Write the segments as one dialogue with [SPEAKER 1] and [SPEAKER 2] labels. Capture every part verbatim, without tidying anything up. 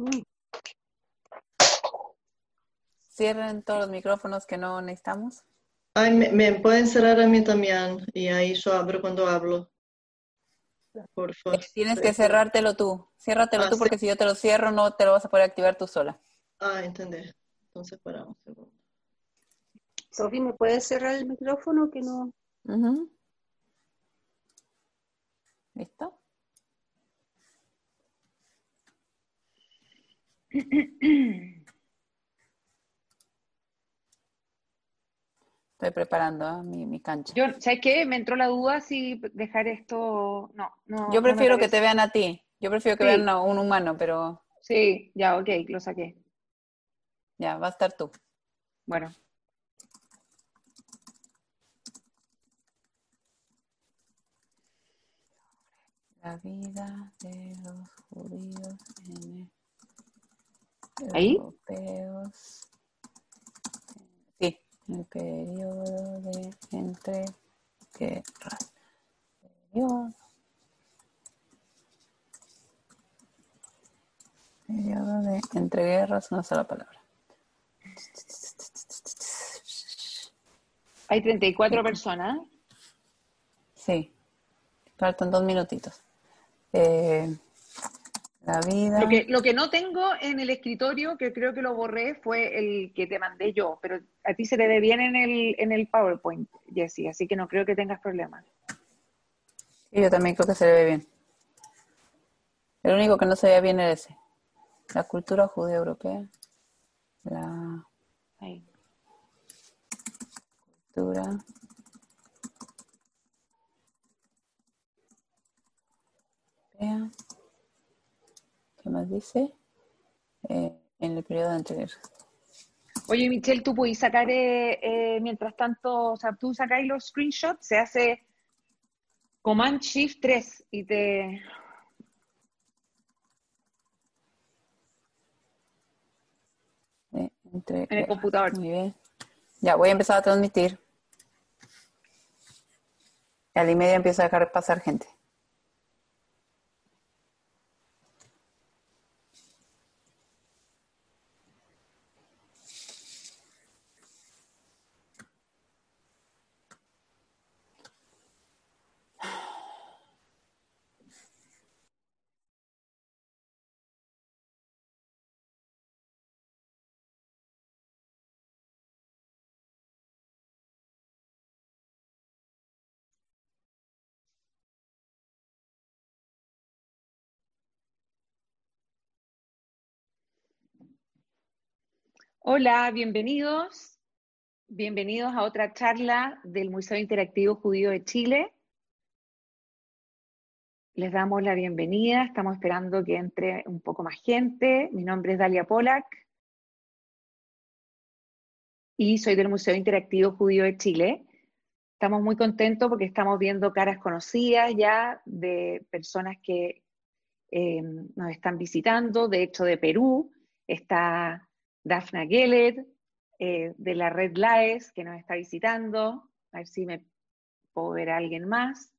[SPEAKER 1] Cierren todos los micrófonos que no necesitamos.
[SPEAKER 2] Ay, me, me pueden cerrar a mí también y ahí yo abro cuando hablo. Por favor.
[SPEAKER 1] Eh, tienes que cerrártelo tú. Ciérratelo
[SPEAKER 2] Ah,
[SPEAKER 1] tú
[SPEAKER 2] sí.
[SPEAKER 1] porque si yo te lo cierro no te lo vas a poder activar tú sola.
[SPEAKER 2] Ah, entendí. Entonces paramos un segundo.
[SPEAKER 3] Sofi, ¿me puedes cerrar el micrófono que no?
[SPEAKER 1] Uh-huh. ¿Listo? Estoy preparando ¿eh? mi, mi cancha.
[SPEAKER 4] Yo, ¿sabes qué? Me entró la duda si dejar esto. No, no.
[SPEAKER 1] Yo
[SPEAKER 4] no me
[SPEAKER 1] prefiero que
[SPEAKER 4] parece.
[SPEAKER 1] te vean a ti. Yo prefiero que
[SPEAKER 4] Sí.
[SPEAKER 1] vean a un humano, pero
[SPEAKER 4] Sí, ya, ok, lo saqué.
[SPEAKER 1] ya, va a estar tú.
[SPEAKER 4] Bueno.
[SPEAKER 1] La vida de los judíos en el
[SPEAKER 4] ¿Ahí?
[SPEAKER 1] europeos. Sí, el periodo de entre guerras. Periodo. Periodo de entre guerras, una sola palabra.
[SPEAKER 4] Hay treinta y cuatro personas.
[SPEAKER 1] Sí, faltan dos minutitos. Eh, la vida.
[SPEAKER 4] Lo que, lo que no tengo en el escritorio, que creo que lo borré, fue el que te mandé yo, pero a ti se te ve bien en el, en el PowerPoint, Jessie, así que no creo que tengas problemas.
[SPEAKER 1] Y yo también creo que se le ve bien. El único que no se veía bien era ese. La cultura judía europea. La
[SPEAKER 4] Ahí.
[SPEAKER 1] cultura. Europea. ¿Qué más dice? Eh, en el periodo anterior.
[SPEAKER 4] Oye, Michelle, tú puedes sacar, eh, eh, mientras tanto, o sea, tú sacáis los screenshots, se hace Command Shift tres y te...
[SPEAKER 1] Eh, entre
[SPEAKER 4] en el
[SPEAKER 1] guerras.
[SPEAKER 4] computador.
[SPEAKER 1] Muy bien. Ya, voy a empezar a transmitir. Y a la y media empiezo a dejar pasar gente.
[SPEAKER 4] Hola, bienvenidos. Bienvenidos a otra charla del Museo Interactivo Judío de Chile. Les damos la bienvenida, estamos esperando que entre un poco más gente. Mi nombre es Dalia Polak y soy del Museo Interactivo Judío de Chile. Estamos muy contentos porque estamos viendo caras conocidas ya de personas que eh, nos están visitando. De hecho, de Perú está Dafna Geller, eh, de la Red Laes, que nos está visitando. A ver si me puedo ver a alguien más.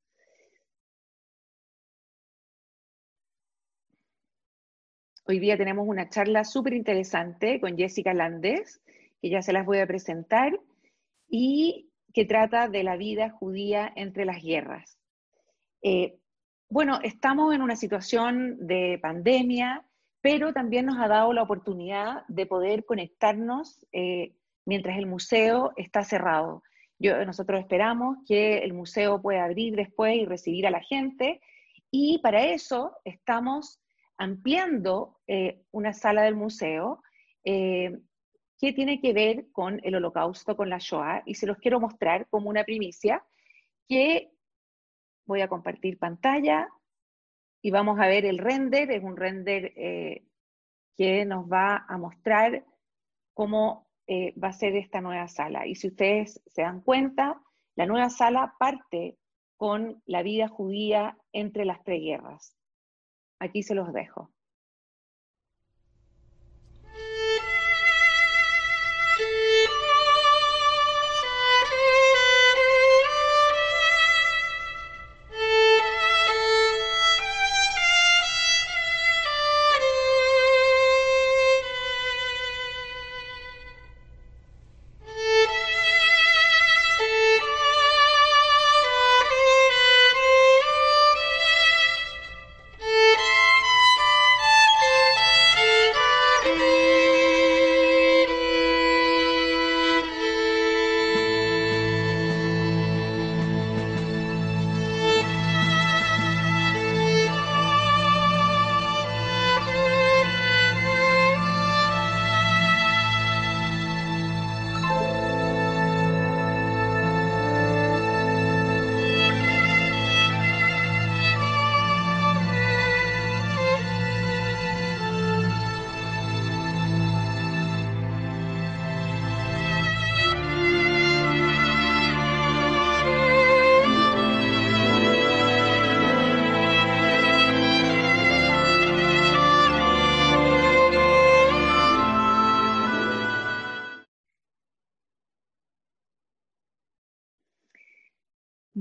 [SPEAKER 4] Hoy día tenemos una charla súper interesante con Jessica Landes, que ya se las voy a presentar, y que trata de la vida judía entre las guerras. Eh, bueno, estamos en una situación de pandemia, pero también nos ha dado la oportunidad de poder conectarnos eh, mientras el museo está cerrado. Yo, nosotros esperamos que el museo pueda abrir después y recibir a la gente, y para eso estamos ampliando eh, una sala del museo eh, que tiene que ver con el Holocausto, con la Shoah, y se los quiero mostrar como una primicia, que voy a compartir pantalla y vamos a ver el render. Es un render eh, que nos va a mostrar cómo eh, va a ser esta nueva sala. Y si ustedes se dan cuenta, la nueva sala parte con la vida judía entre las preguerras. Aquí se los dejo.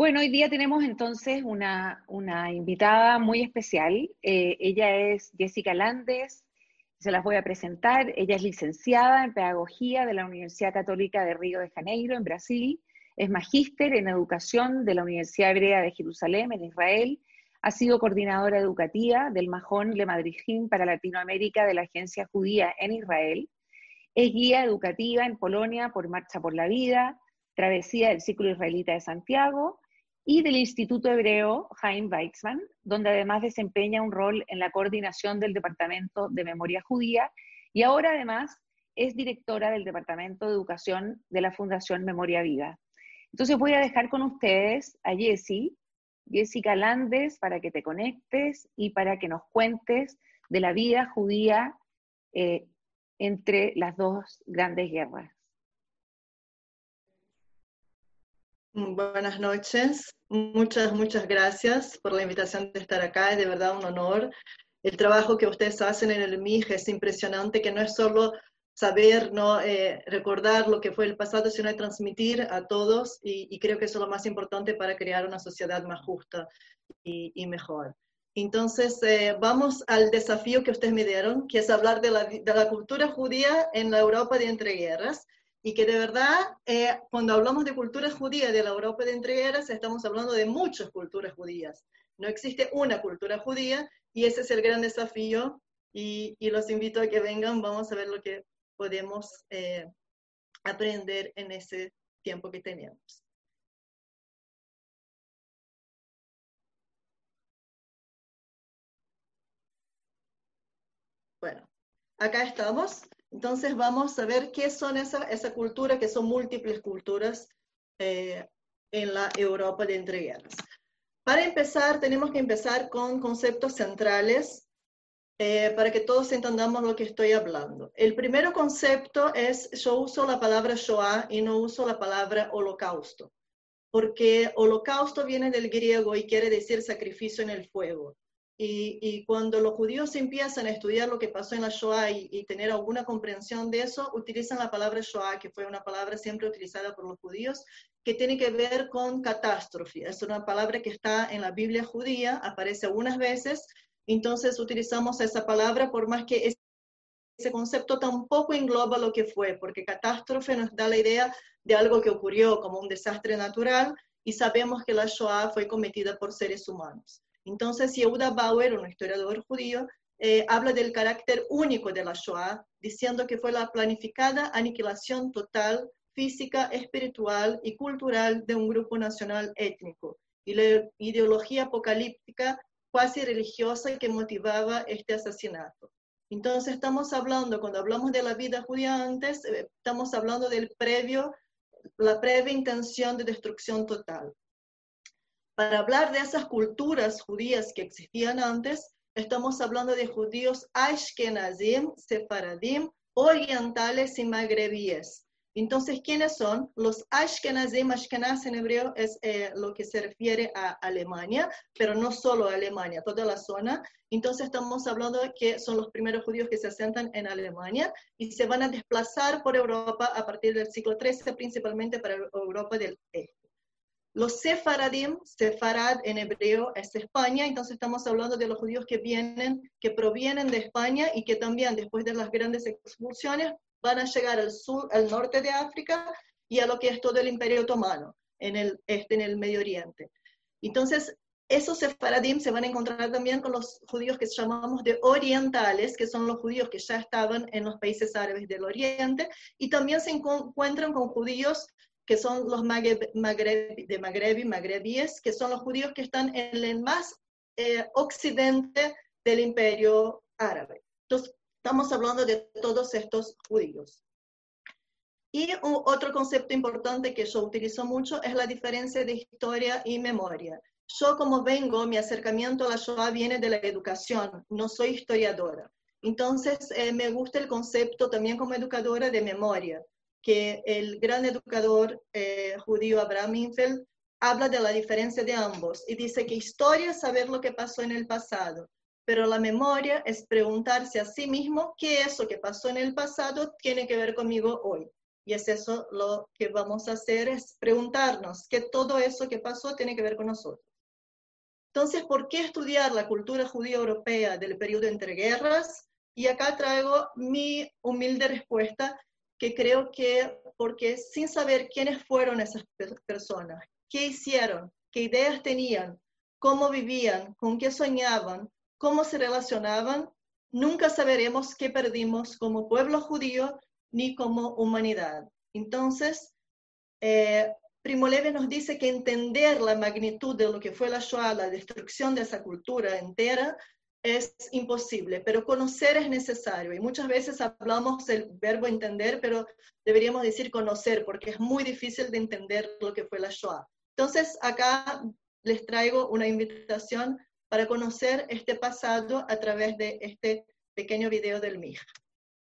[SPEAKER 4] Bueno, hoy día tenemos entonces una, una invitada muy especial. Eh, ella es Jessica Landes, se las voy a presentar. Ella es licenciada en Pedagogía de la Universidad Católica de Río de Janeiro, en Brasil. Es magíster en Educación de la Universidad Hebrea de Jerusalén, en Israel. Ha sido coordinadora educativa del Mahon Le Madrijim para Latinoamérica de la Agencia Judía en Israel. Es guía educativa en Polonia por Marcha por la Vida, Travesía del Círculo Israelita de Santiago y del Instituto Hebreo Chaim Weizmann, donde además desempeña un rol en la coordinación del Departamento de Memoria Judía y ahora además es directora del Departamento de Educación de la Fundación Memoria Viva. Entonces voy a dejar con ustedes a Jessie, Jessica Landes, para que te conectes y para que nos cuentes de la vida judía eh, entre las dos grandes guerras.
[SPEAKER 2] Buenas noches, muchas, muchas gracias por la invitación de estar acá, es de verdad un honor. El trabajo que ustedes hacen en el M I J es impresionante, que no es solo saber, no eh, recordar lo que fue el pasado, sino transmitir a todos, y, y creo que eso es lo más importante para crear una sociedad más justa y, y mejor. Entonces, eh, vamos al desafío que ustedes me dieron, que es hablar de la, de la cultura judía en la Europa de entreguerras, y que de verdad, eh, cuando hablamos de cultura judía de la Europa de entreguerras, estamos hablando de muchas culturas judías. No existe una cultura judía, y ese es el gran desafío, y, y los invito a que vengan, vamos a ver lo que podemos eh, aprender en ese tiempo que tenemos. Bueno, acá estamos. Entonces vamos a ver qué son esa, esa cultura, que son múltiples culturas eh, en la Europa de entreguerras. Para empezar, tenemos que empezar con conceptos centrales eh, para que todos entendamos lo que estoy hablando. El primer concepto es, yo uso la palabra Shoah y no uso la palabra holocausto, porque holocausto viene del griego y quiere decir sacrificio en el fuego. Y, y cuando los judíos empiezan a estudiar lo que pasó en la Shoah y, y tener alguna comprensión de eso, utilizan la palabra Shoah, que fue una palabra siempre utilizada por los judíos, que tiene que ver con catástrofe. Es una palabra que está en la Biblia judía, aparece algunas veces, entonces utilizamos esa palabra por más que es, ese concepto tampoco engloba lo que fue, porque catástrofe nos da la idea de algo que ocurrió como un desastre natural, y sabemos que la Shoah fue cometida por seres humanos. Entonces, Yehuda Bauer, un historiador judío, eh, habla del carácter único de la Shoah, diciendo que fue la planificada aniquilación total, física, espiritual y cultural de un grupo nacional étnico, y la ideología apocalíptica cuasi religiosa que motivaba este asesinato. Entonces, estamos hablando, cuando hablamos de la vida judía antes, eh, estamos hablando del previo, la previa intención de destrucción total. Para hablar de esas culturas judías que existían antes, estamos hablando de judíos ashkenazim, sefaradim, orientales y magrebíes. Entonces, ¿quiénes son? Los ashkenazim, ashkenaz en hebreo es eh, lo que se refiere a Alemania, pero no solo a Alemania, toda la zona. Entonces, estamos hablando de que son los primeros judíos que se asentan en Alemania y se van a desplazar por Europa a partir del siglo trece, principalmente para Europa del Este. Los sefaradim, sefarad en hebreo es España, entonces estamos hablando de los judíos que vienen, que provienen de España y que también después de las grandes expulsiones van a llegar al sur, al norte de África y a lo que es todo el Imperio Otomano, en el este, en el Medio Oriente. Entonces, esos sefaradim se van a encontrar también con los judíos que llamamos de orientales, que son los judíos que ya estaban en los países árabes del Oriente, y también se encuentran con judíos que son los Magreb, Magreb, de Magreb y magrebíes, que son los judíos que están en el más eh, occidente del Imperio Árabe. Entonces, estamos hablando de todos estos judíos. Y un, otro concepto importante que yo utilizo mucho es la diferencia de historia y memoria. Yo, como vengo, mi acercamiento a la Shoah viene de la educación, no soy historiadora. Entonces, eh, me gusta el concepto también como educadora de memoria, que el gran educador eh, judío Abraham Infeld habla de la diferencia de ambos y dice que historia es saber lo que pasó en el pasado, pero la memoria es preguntarse a sí mismo qué eso que pasó en el pasado tiene que ver conmigo hoy. Y es eso lo que vamos a hacer, es preguntarnos que todo eso que pasó tiene que ver con nosotros. Entonces, ¿por qué estudiar la cultura judía europea del periodo entre guerras? Y acá traigo mi humilde respuesta, que creo que porque sin saber quiénes fueron esas personas, qué hicieron, qué ideas tenían, cómo vivían, con qué soñaban, cómo se relacionaban, nunca saberemos qué perdimos como pueblo judío ni como humanidad. Entonces, eh, Primo Levi nos dice que entender la magnitud de lo que fue la Shoah, la destrucción de esa cultura entera, es imposible, pero conocer es necesario. Y muchas veces hablamos del verbo entender, pero deberíamos decir conocer, porque es muy difícil de entender lo que fue la Shoah. Entonces, acá les traigo una invitación para conocer este pasado a través de este pequeño video del M I J.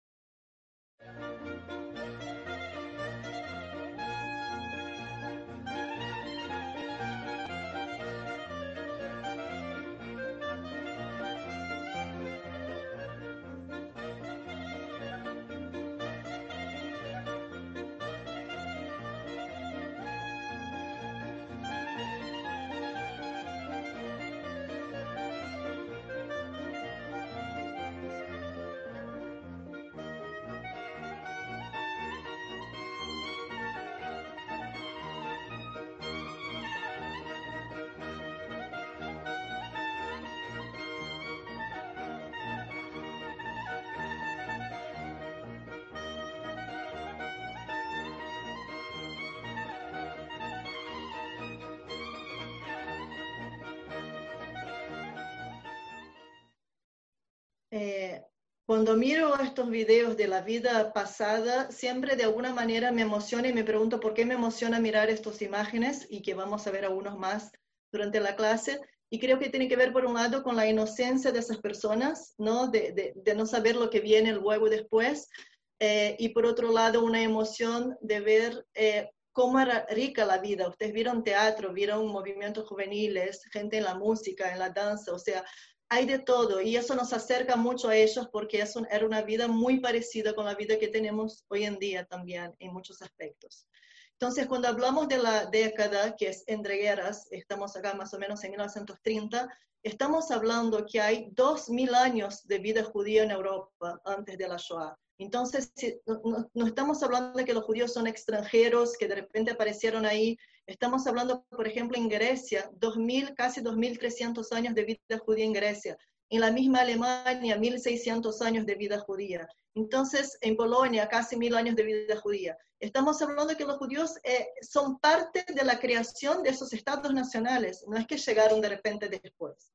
[SPEAKER 2] Eh, cuando miro estos videos de la vida pasada, siempre de alguna manera me emociona y me pregunto por qué me emociona mirar estas imágenes, y que vamos a ver algunos más durante la clase. Y creo que tiene que ver, por un lado, con la inocencia de esas personas, ¿no? De, de, de no saber lo que viene luego y después. Eh, y por otro lado, una emoción de ver eh, cómo era rica la vida. Ustedes vieron teatro, vieron movimientos juveniles, gente en la música, en la danza, o sea, hay de todo, y eso nos acerca mucho a ellos, porque eso era una vida muy parecida con la vida que tenemos hoy en día también, en muchos aspectos. Entonces, cuando hablamos de la década que es entre guerras, estamos acá más o menos en mil novecientos treinta, estamos hablando que hay dos mil años de vida judía en Europa antes de la Shoah. Entonces, no, no estamos hablando de que los judíos son extranjeros, que de repente aparecieron ahí. Estamos hablando, por ejemplo, en Grecia, dos mil, casi dos mil trescientos años de vida judía en Grecia. En la misma Alemania, mil seiscientos años de vida judía. Entonces, en Polonia, casi mil años de vida judía. Estamos hablando de que los judíos eh, son parte de la creación de esos estados nacionales, no es que llegaron de repente después.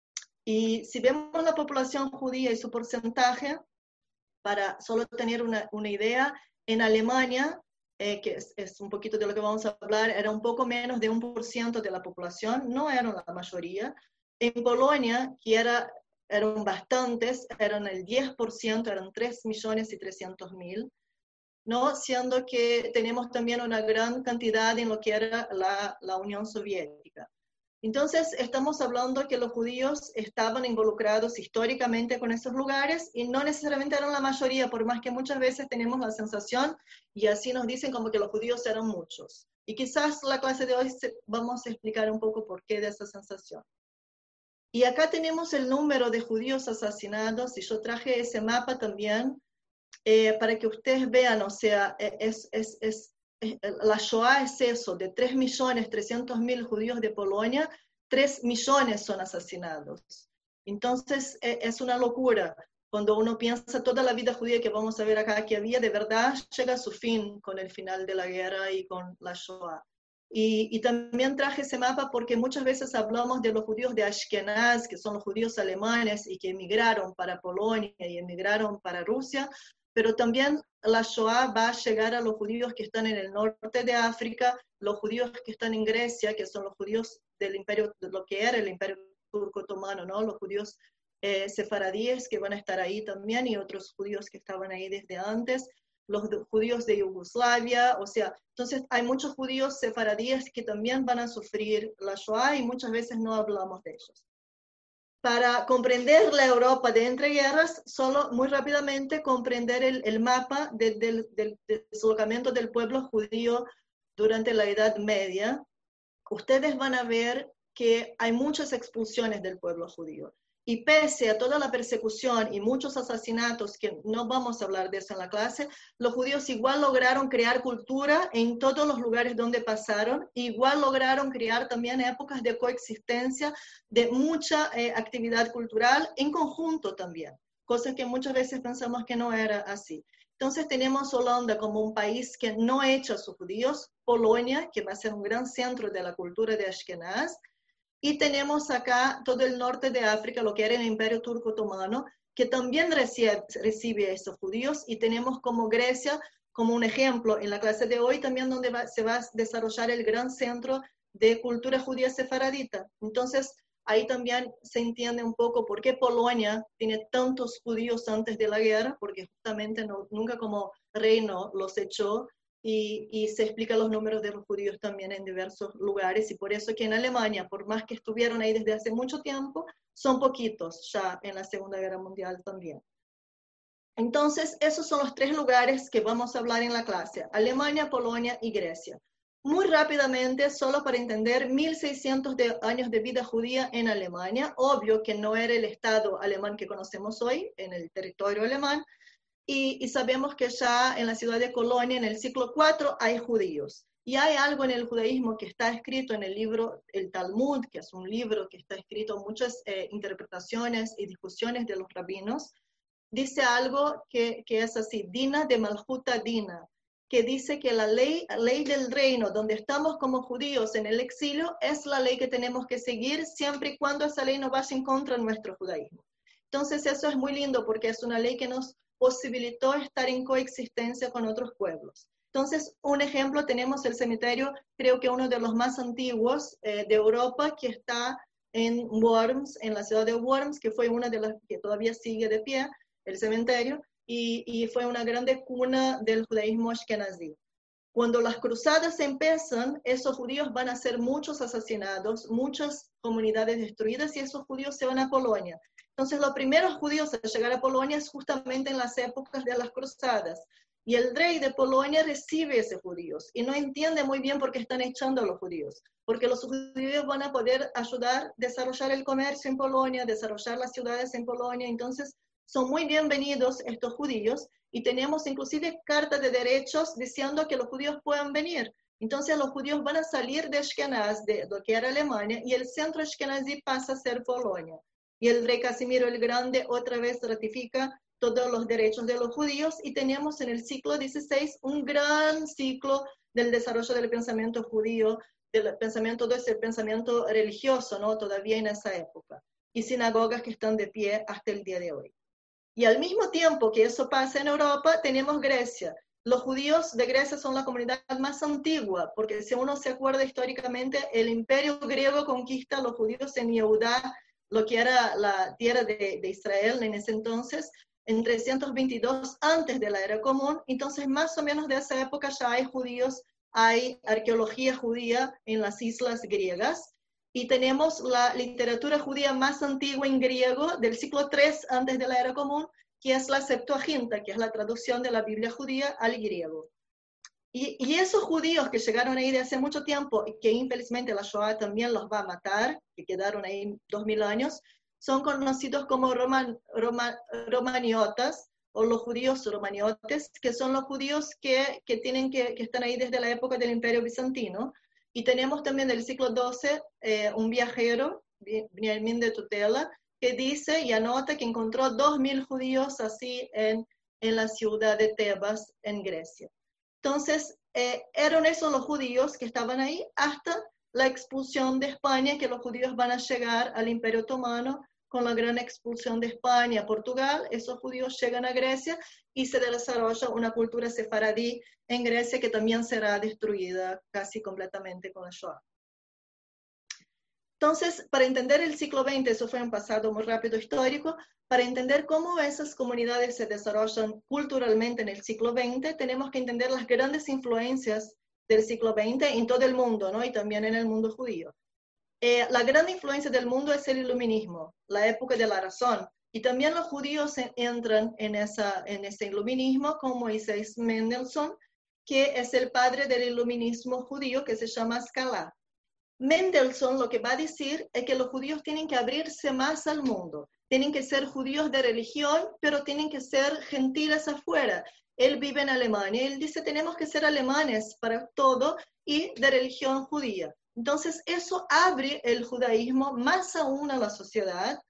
[SPEAKER 2] Y si vemos la población judía y su porcentaje, para solo tener una, una idea, en Alemania, eh, que es, es un poquito de lo que vamos a hablar, era un poco menos de un por ciento de la población, no eran la mayoría. En Polonia, que era, eran bastantes, eran el diez por ciento, eran tres millones y trescientos mil, ¿no? Siendo que tenemos también una gran cantidad en lo que era la, la Unión Soviética. Entonces, estamos hablando que los judíos estaban involucrados históricamente con esos lugares, y no necesariamente eran la mayoría, por más que muchas veces tenemos la sensación, y así nos dicen como que los judíos eran muchos. Y quizás la clase de hoy se, vamos a explicar un poco por qué de esa sensación. Y acá tenemos el número de judíos asesinados, y yo traje ese mapa también, eh, para que ustedes vean, o sea, es... es, es la Shoah es eso, de tres millones trescientos mil judíos de Polonia, tres millones son asesinados. Entonces es una locura. Cuando uno piensa toda la vida judía que vamos a ver acá que había, de verdad llega a su fin con el final de la guerra y con la Shoah. Y, y también traje ese mapa porque muchas veces hablamos de los judíos de Ashkenaz, que son los judíos alemanes y que emigraron para Polonia y emigraron para Rusia, pero también la Shoah va a llegar a los judíos que están en el norte de África, los judíos que están en Grecia, que son los judíos del imperio, de lo que era el imperio turco otomano, ¿no? Los judíos eh, sefaradíes que van a estar ahí también, y otros judíos que estaban ahí desde antes, los de, judíos de Yugoslavia, o sea, entonces hay muchos judíos sefaradíes que también van a sufrir la Shoah, y muchas veces no hablamos de ellos. para comprender la Europa de entreguerras, solo muy rápidamente comprender el, el mapa de, de, del deslocamiento del pueblo judío durante la Edad Media, ustedes van a ver que hay muchas expulsiones del pueblo judío. Y pese a toda la persecución y muchos asesinatos, que no vamos a hablar de eso en la clase, los judíos igual lograron crear cultura en todos los lugares donde pasaron, igual lograron crear también épocas de coexistencia, de mucha eh, actividad cultural en conjunto también, cosas que muchas veces pensamos que no era así. Entonces tenemos Holanda como un país que no echa a sus judíos, Polonia, que va a ser un gran centro de la cultura de Ashkenaz, y tenemos acá todo el norte de África, lo que era el Imperio Turco Otomano, que también recibe, recibe a estos judíos, y tenemos como Grecia como un ejemplo en la clase de hoy también, donde va, se va a desarrollar el gran centro de cultura judía sefaradita. Entonces ahí también se entiende un poco por qué Polonia tiene tantos judíos antes de la guerra, porque justamente no, nunca como reino los echó, Y, y se explican los números de los judíos también en diversos lugares, y por eso que en Alemania, por más que estuvieron ahí desde hace mucho tiempo, son poquitos ya en la Segunda Guerra Mundial también. Entonces, esos son los tres lugares que vamos a hablar en la clase: Alemania, Polonia y Grecia. Muy rápidamente, solo para entender, mil seiscientos de años de vida judía en Alemania. Obvio que no era el Estado alemán que conocemos hoy, en el territorio alemán, Y, y sabemos que ya en la ciudad de Colonia, en el siglo cuatro, hay judíos. Y hay algo en el judaísmo que está escrito en el libro, el Talmud, que es un libro que está escrito en muchas eh, interpretaciones y discusiones de los rabinos. Dice algo que, que es así: Dina de Malhuta Dina, que dice que la ley, la ley del reino, donde estamos como judíos en el exilio, es la ley que tenemos que seguir siempre y cuando esa ley no vaya en contra de nuestro judaísmo. Entonces eso es muy lindo, porque es una ley que nos posibilitó estar en coexistencia con otros pueblos. Entonces, un ejemplo, tenemos el cementerio, creo que uno de los más antiguos eh, de Europa, que está en Worms, en la ciudad de Worms, que fue una de las que todavía sigue de pie, el cementerio, y, y fue una grande cuna del judaísmo ashkenazí. Cuando las cruzadas empiezan, esos judíos van a ser muchos asesinados, muchas comunidades destruidas, y esos judíos se van a Polonia. Entonces, los primeros judíos a llegar a Polonia es justamente en las épocas de las cruzadas. Y el rey de Polonia recibe a esos judíos y no entiende muy bien por qué están echando a los judíos. Porque los judíos van a poder ayudar a desarrollar el comercio en Polonia, desarrollar las ciudades en Polonia. Entonces, son muy bienvenidos estos judíos, y tenemos inclusive cartas de derechos diciendo que los judíos puedan venir. Entonces, los judíos van a salir de Ashkenaz, de lo que era Alemania, y el centro ashkenazí pasa a ser Polonia. Y el rey Casimiro el Grande otra vez ratifica todos los derechos de los judíos, y tenemos en el siglo dieciséis un gran ciclo del desarrollo del pensamiento judío, del pensamiento desde el pensamiento religioso, ¿no? Todavía en esa época, y sinagogas que están de pie hasta el día de hoy. Y al mismo tiempo que eso pasa en Europa, tenemos Grecia. Los judíos de Grecia son la comunidad más antigua, porque si uno se acuerda históricamente, el imperio griego conquista a los judíos en Yehudá, lo que era la tierra de, de Israel en ese entonces, en trescientos veintidós antes de la era común. Entonces, más o menos de esa época ya hay judíos, hay arqueología judía en las islas griegas, y tenemos la literatura judía más antigua en griego del siglo tres antes de la era común, que es la Septuaginta, que es la traducción de la Biblia judía al griego. Y, y esos judíos que llegaron ahí de hace mucho tiempo, y que infelizmente la Shoah también los va a matar, que quedaron ahí dos mil años, son conocidos como roman, roman, romaniotas, o los judíos romaniotes, que son los judíos que, que, tienen que, que están ahí desde la época del Imperio Bizantino. Y tenemos también del siglo doce eh, un viajero, Benjamín de Tutela, que dice y anota que encontró dos mil judíos así en, en la ciudad de Tebas, en Grecia. Entonces, eh, eran esos los judíos que estaban ahí hasta la expulsión de España, que los judíos van a llegar al Imperio Otomano con la gran expulsión de España a Portugal. Esos judíos llegan a Grecia y se desarrolla una cultura sefaradí en Grecia, que también será destruida casi completamente con la Shoah. Entonces, para entender el siglo veinte, eso fue un pasado muy rápido histórico, para entender cómo esas comunidades se desarrollan culturalmente en el siglo veinte, tenemos que entender las grandes influencias del siglo veinte en todo el mundo, ¿no? Y también en el mundo judío. Eh, la gran influencia del mundo es el iluminismo, la época de la razón. Y también los judíos entran en, esa, en ese iluminismo, como Moisés Mendelssohn, que es el padre del iluminismo judío, que se llama Scala. Mendelssohn lo que va a decir es que los judíos tienen que abrirse más al mundo, tienen que ser judíos de religión, pero tienen que ser gentiles afuera. Él vive en Alemania, él dice tenemos que ser alemanes para todo y de religión judía. Entonces eso abre el judaísmo más aún a la sociedad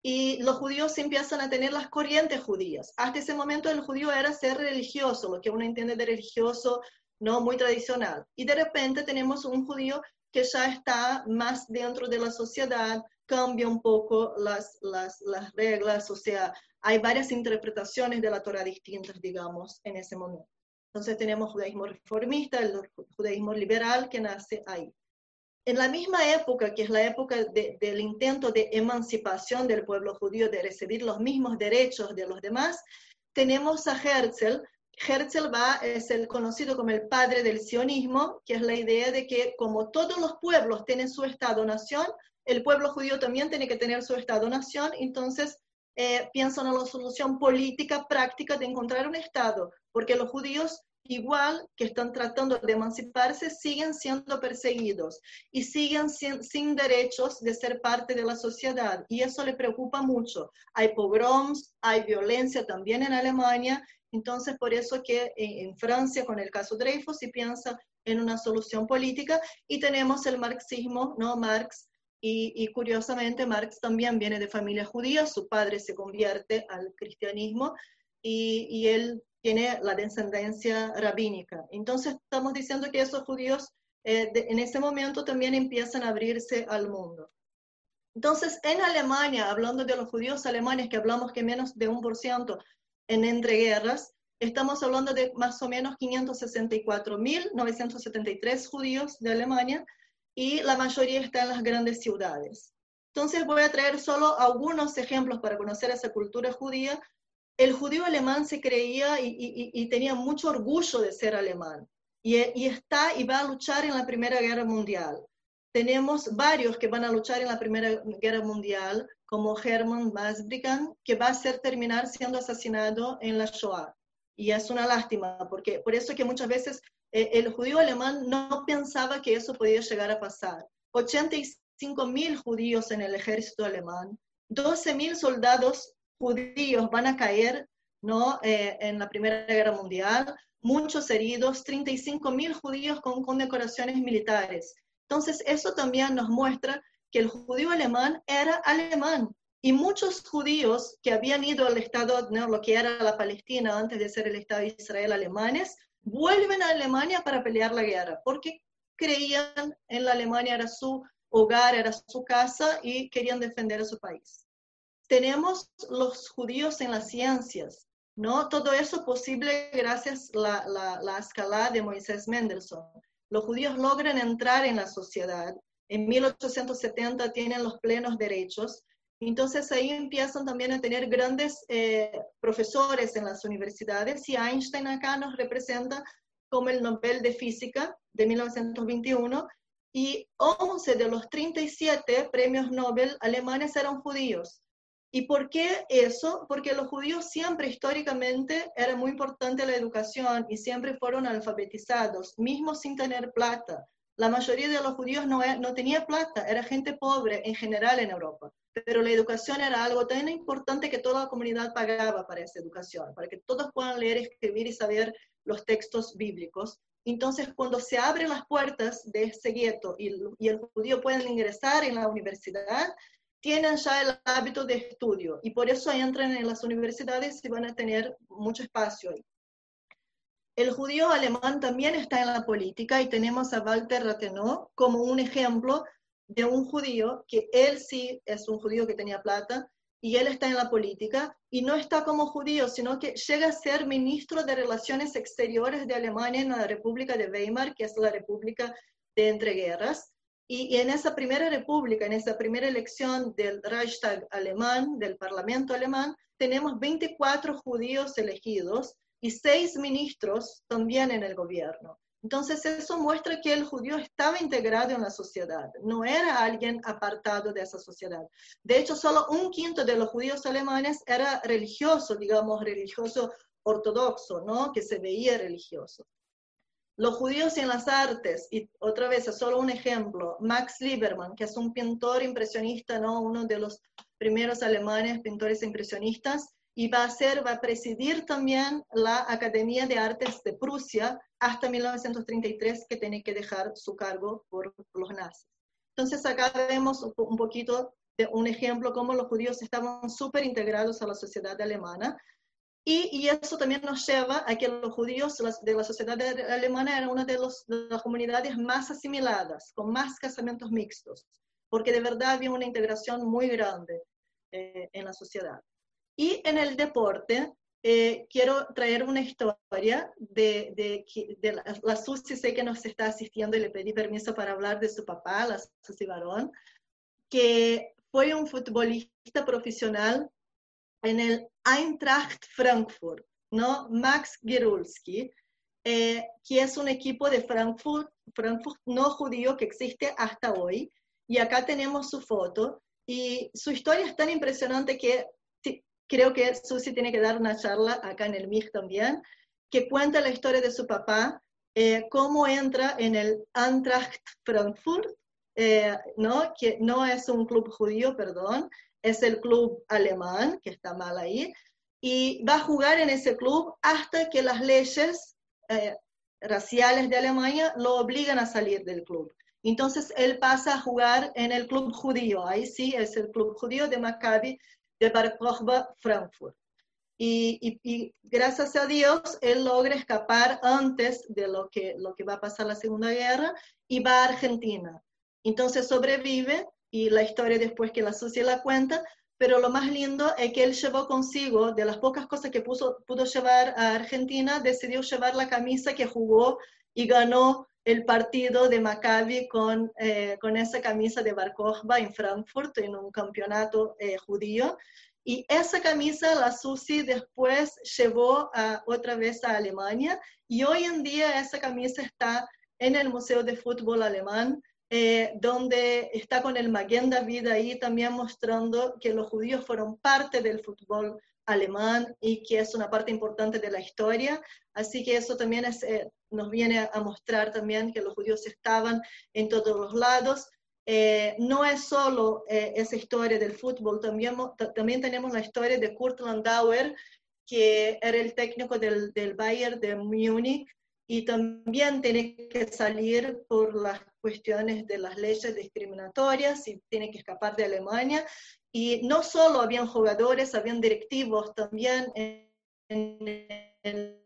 [SPEAKER 2] y los judíos empiezan a tener las corrientes judías. Hasta ese momento el judío era ser religioso, lo que uno entiende de religioso, no muy tradicional. Y de repente tenemos un judío que ya está más dentro de la sociedad, cambia un poco las, las, las reglas, o sea, hay varias interpretaciones de la Torah distintas, digamos, en ese momento. Entonces tenemos judaísmo reformista, el judaísmo liberal que nace ahí. En la misma época, que es la época de, del intento de emancipación del pueblo judío, de recibir los mismos derechos de los demás, tenemos a Herzl. Herzl va, es el conocido como el padre del sionismo, que es la idea de que como todos los pueblos tienen su Estado-nación, el pueblo judío también tiene que tener su Estado-nación, entonces eh, piensan en la solución política, práctica de encontrar un Estado, porque los judíos, igual que están tratando de emanciparse, siguen siendo perseguidos y siguen sin, sin derechos de ser parte de la sociedad, y eso le preocupa mucho. Hay pogroms, hay violencia también en Alemania, entonces por eso que en, en Francia, con el caso Dreyfus, se piensa en una solución política, y tenemos el marxismo, ¿no? Marx, y, y curiosamente Marx también viene de familia judía, su padre se convierte al cristianismo, y, y él tiene la descendencia rabínica. Entonces estamos diciendo que esos judíos eh, de, en ese momento también empiezan a abrirse al mundo. Entonces en Alemania, hablando de los judíos alemanes, que hablamos que menos de un por ciento en entreguerras, estamos hablando de más o menos quinientos sesenta y cuatro mil novecientos setenta y tres judíos de Alemania, y la mayoría está en las grandes ciudades. Entonces voy a traer solo algunos ejemplos para conocer esa cultura judía. El judío alemán se creía y, y, y tenía mucho orgullo de ser alemán, y, y está y va a luchar en la Primera Guerra Mundial. Tenemos varios que van a luchar en la Primera Guerra Mundial, como Hermann Masbrikan, que va a ser, terminar siendo asesinado en la Shoah. Y es una lástima, porque por eso que muchas veces eh, el judío alemán no pensaba que eso podía llegar a pasar. ochenta y cinco mil judíos en el ejército alemán, doce mil soldados judíos van a caer, ¿no? eh, en la Primera Guerra Mundial, muchos heridos, treinta y cinco mil judíos con condecoraciones militares. Entonces eso también nos muestra que el judío alemán era alemán, y muchos judíos que habían ido al Estado, ¿no? lo que era la Palestina antes de ser el Estado de Israel, alemanes, vuelven a Alemania para pelear la guerra, porque creían en la Alemania, era su hogar, era su casa, y querían defender a su país. Tenemos los judíos en las ciencias, ¿no? Todo eso posible gracias a la, la, la escala de Moisés Mendelssohn. Los judíos logran entrar en la sociedad. En mil ochocientos setenta tienen los plenos derechos. Entonces ahí empiezan también a tener grandes eh, profesores en las universidades, y Einstein acá nos representa como el Nobel de Física de mil novecientos veintiuno, y once de los treinta y siete premios Nobel alemanes eran judíos. ¿Y por qué eso? Porque los judíos siempre históricamente era muy importante la educación, y siempre fueron alfabetizados, mismo sin tener plata. La mayoría de los judíos no, no tenía plata, era gente pobre en general en Europa, pero la educación era algo tan importante que toda la comunidad pagaba para esa educación, para que todos puedan leer, escribir y saber los textos bíblicos. Entonces, cuando se abren las puertas de ese gueto y, y el judío puede ingresar en la universidad, tienen ya el hábito de estudio, y por eso entran en las universidades y van a tener mucho espacio ahí. El judío alemán también está en la política, y tenemos a Walter Rathenau como un ejemplo de un judío que él sí es un judío que tenía plata, y él está en la política, y no está como judío, sino que llega a ser ministro de Relaciones Exteriores de Alemania en la República de Weimar, que es la República de entreguerras. Y, y en esa primera república, en esa primera elección del Reichstag alemán, del Parlamento alemán, tenemos veinticuatro judíos elegidos y seis ministros también en el gobierno. Entonces eso muestra que el judío estaba integrado en la sociedad, no era alguien apartado de esa sociedad. De hecho, solo un quinto de los judíos alemanes era religioso, digamos, religioso ortodoxo, ¿no? Que se veía religioso. Los judíos en las artes, y otra vez, es solo un ejemplo, Max Liebermann, que es un pintor impresionista, ¿no? Uno de los primeros alemanes pintores impresionistas, y va a ser, va a presidir también la Academia de Artes de Prusia hasta mil novecientos treinta y tres, que tiene que dejar su cargo por los nazis. Entonces acá vemos un poquito de un ejemplo cómo los judíos estaban súper integrados a la sociedad alemana, y, y eso también nos lleva a que los judíos de la sociedad alemana eran una de, los, de las comunidades más asimiladas, con más casamientos mixtos, porque de verdad había una integración muy grande eh, en la sociedad. Y en el deporte, eh, quiero traer una historia de, de, de la, la Susi, sé que nos está asistiendo y le pedí permiso para hablar de su papá, la Susi Barón, que fue un futbolista profesional en el Eintracht Frankfurt, ¿no? Max Gerulski, eh, que es un equipo de Frankfurt, Frankfurt no judío que existe hasta hoy, y acá tenemos su foto, y su historia es tan impresionante que creo que Susi tiene que dar una charla acá en el M I G también, que cuenta la historia de su papá, eh, cómo entra en el Eintracht Frankfurt, eh, ¿no? Que no es un club judío, perdón, es el club alemán, que está mal ahí, y va a jugar en ese club hasta que las leyes eh, raciales de Alemania lo obligan a salir del club. Entonces él pasa a jugar en el club judío, ahí sí es el club judío de Maccabi de Bar Kokhba, Frankfurt. Y, y, y gracias a Dios, él logra escapar antes de lo que, lo que va a pasar la Segunda Guerra y va a Argentina. Entonces sobrevive, y la historia después que la Susi la cuenta, pero lo más lindo es que él llevó consigo, de las pocas cosas que puso, pudo llevar a Argentina, decidió llevar la camisa que jugó y ganó el partido de Maccabi con, eh, con esa camisa de Bar Kokhba en Frankfurt, en un campeonato eh, judío. Y esa camisa la Susi después llevó a, otra vez a Alemania, y hoy en día esa camisa está en el Museo de Fútbol Alemán, eh, donde está con el Magen David ahí también mostrando que los judíos fueron parte del fútbol alemán y que es una parte importante de la historia. Así que eso también es, eh, nos viene a, a mostrar también que los judíos estaban en todos los lados. Eh, no es solo eh, esa historia del fútbol, también, también tenemos la historia de Kurt Landauer, que era el técnico del, del Bayern de Múnich, y también tiene que salir por las cuestiones de las leyes discriminatorias y tiene que escapar de Alemania. Y no solo habían jugadores, habían directivos también en, en,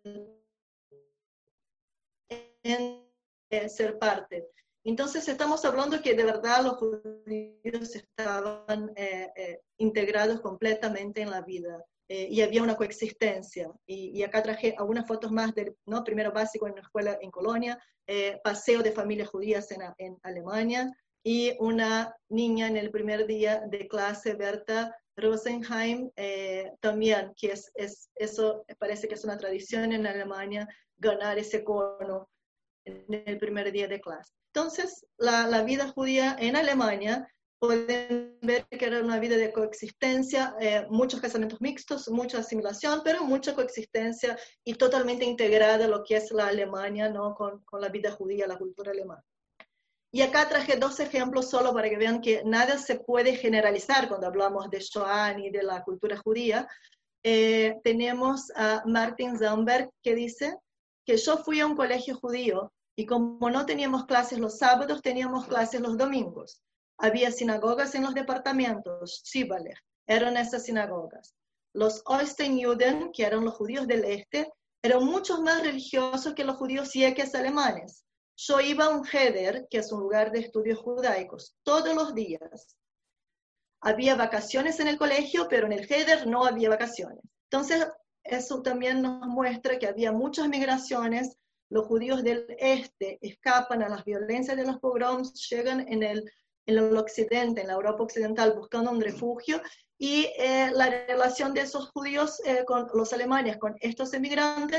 [SPEAKER 2] en, en ser parte. Entonces estamos hablando que de verdad los judíos estaban eh, eh, integrados completamente en la vida. Eh, y había una coexistencia, y, y acá traje algunas fotos más del, ¿no? Primero básico en una escuela en Colonia, eh, paseo de familias judías en, en Alemania, y una niña en el primer día de clase, Berta Rosenheim, eh, también, que es, es, eso parece que es una tradición en Alemania, ganar ese cono en el primer día de clase. Entonces, la, la vida judía en Alemania, pueden ver que era una vida de coexistencia, eh, muchos casamientos mixtos, mucha asimilación, pero mucha coexistencia y totalmente integrada lo que es la Alemania, ¿no? con, con la vida judía, la cultura alemana. Y acá traje dos ejemplos solo para que vean que nada se puede generalizar cuando hablamos de Shoah ni de la cultura judía. Eh, tenemos a Martin Zamberg, que dice que yo fui a un colegio judío y como no teníamos clases los sábados, teníamos clases los domingos. Había sinagogas en los departamentos, Shibalech, eran esas sinagogas. Los Ostenjuden, que eran los judíos del este, eran muchos más religiosos que los judíos sieques alemanes. Yo iba a un Heder, que es un lugar de estudios judaicos, todos los días. Había vacaciones en el colegio, pero en el Heder no había vacaciones. Entonces, eso también nos muestra que había muchas migraciones. Los judíos del este escapan a las violencias de los pogroms, llegan en el en el occidente, en la Europa occidental, buscando un refugio, y eh, la relación de esos judíos eh, con los alemanes, con estos emigrantes,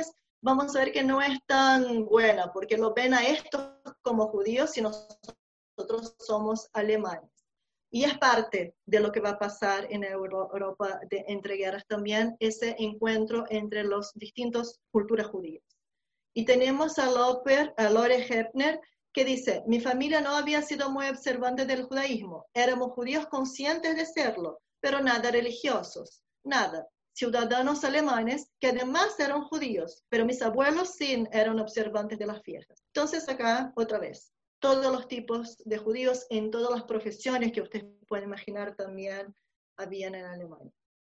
[SPEAKER 2] vamos a ver que no es tan buena, porque lo ven a estos como judíos y nosotros somos alemanes. Y es parte de lo que va a pasar en Europa de, entre guerras también, ese encuentro entre las distintas culturas judías. Y tenemos a, Loper, a Lore Hepner, que dice, mi familia no había sido muy observante del judaísmo, éramos judíos conscientes de serlo, pero nada religiosos, nada. Ciudadanos alemanes que además eran judíos, pero mis abuelos sí eran observantes de las fiestas. Entonces acá, otra vez, todos los tipos de judíos en todas las profesiones que ustedes pueden imaginar también habían en Alemania.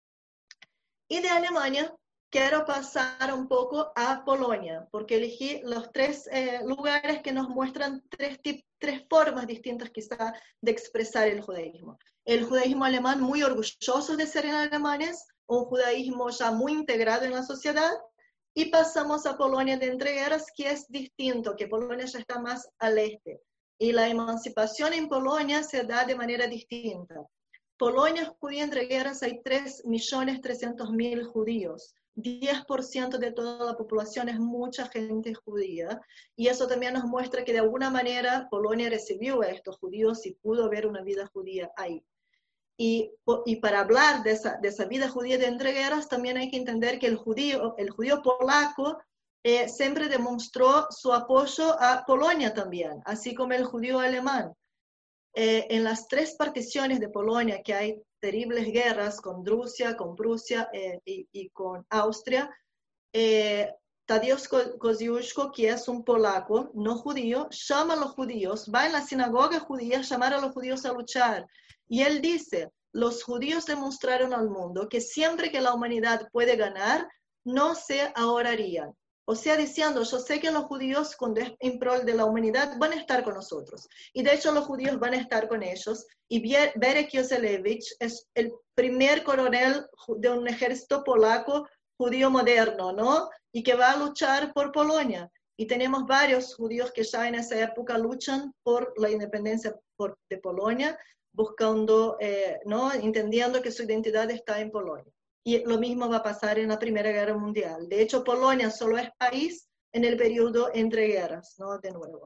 [SPEAKER 2] Y de Alemania quiero pasar un poco a Polonia, porque elegí los tres eh, lugares que nos muestran tres, tres formas distintas quizá de expresar el judaísmo. El judaísmo alemán muy orgulloso de ser alemanes, un judaísmo ya muy integrado en la sociedad, y pasamos a Polonia de entreguerras, que es distinto, que Polonia ya está más al este. Y la emancipación en Polonia se da de manera distinta. Polonia judía entre guerras hay tres millones trescientos mil judíos. diez por ciento de toda la población es mucha gente judía. Y eso también nos muestra que de alguna manera Polonia recibió a estos judíos y pudo ver una vida judía ahí. Y, y para hablar de esa, de esa vida judía de entreguerras, también hay que entender que el judío, el judío polaco eh, siempre demostró su apoyo a Polonia también, así como el judío alemán. Eh, en las tres particiones de Polonia, que hay terribles guerras con Rusia, con Prusia eh, y, y con Austria, eh, Tadeusz Kościuszko, que es un polaco no judío, llama a los judíos, va en la sinagoga judía a llamar a los judíos a luchar. Y él dice, los judíos demostraron al mundo que siempre que la humanidad puede ganar, no se ahorrarían. O sea, diciendo, yo sé que los judíos, cuando es en prol de la humanidad, van a estar con nosotros. Y de hecho los judíos van a estar con ellos. Y Berek Yoselewicz es el primer coronel de un ejército polaco judío moderno, ¿no? Y que va a luchar por Polonia. Y tenemos varios judíos que ya en esa época luchan por la independencia por, de Polonia, buscando, eh, ¿no? Entendiendo que su identidad está en Polonia. Y lo mismo va a pasar en la Primera Guerra Mundial. De hecho, Polonia solo es país en el periodo entre guerras, ¿no? De nuevo.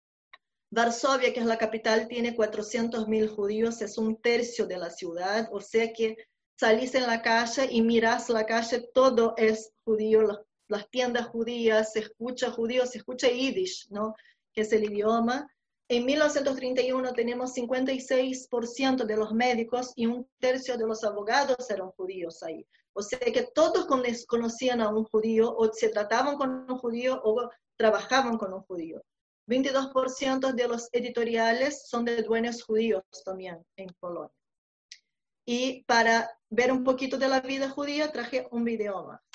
[SPEAKER 2] Varsovia, que es la capital, tiene cuatrocientos mil judíos, es un tercio de la ciudad, o sea que salís en la calle y mirás la calle, todo es judío, las, las tiendas judías, se escucha judío, se escucha yiddish, ¿no? Que es el idioma. En mil novecientos treinta y uno tenemos cincuenta y seis por ciento de los médicos y un tercio de los abogados eran judíos ahí. O sea que todos conocían a un judío, o se trataban con un judío, o trabajaban con un judío. veintidós por ciento de los editoriales son de dueños judíos también en Polonia. Y para ver un poquito de la vida judía, traje un video más.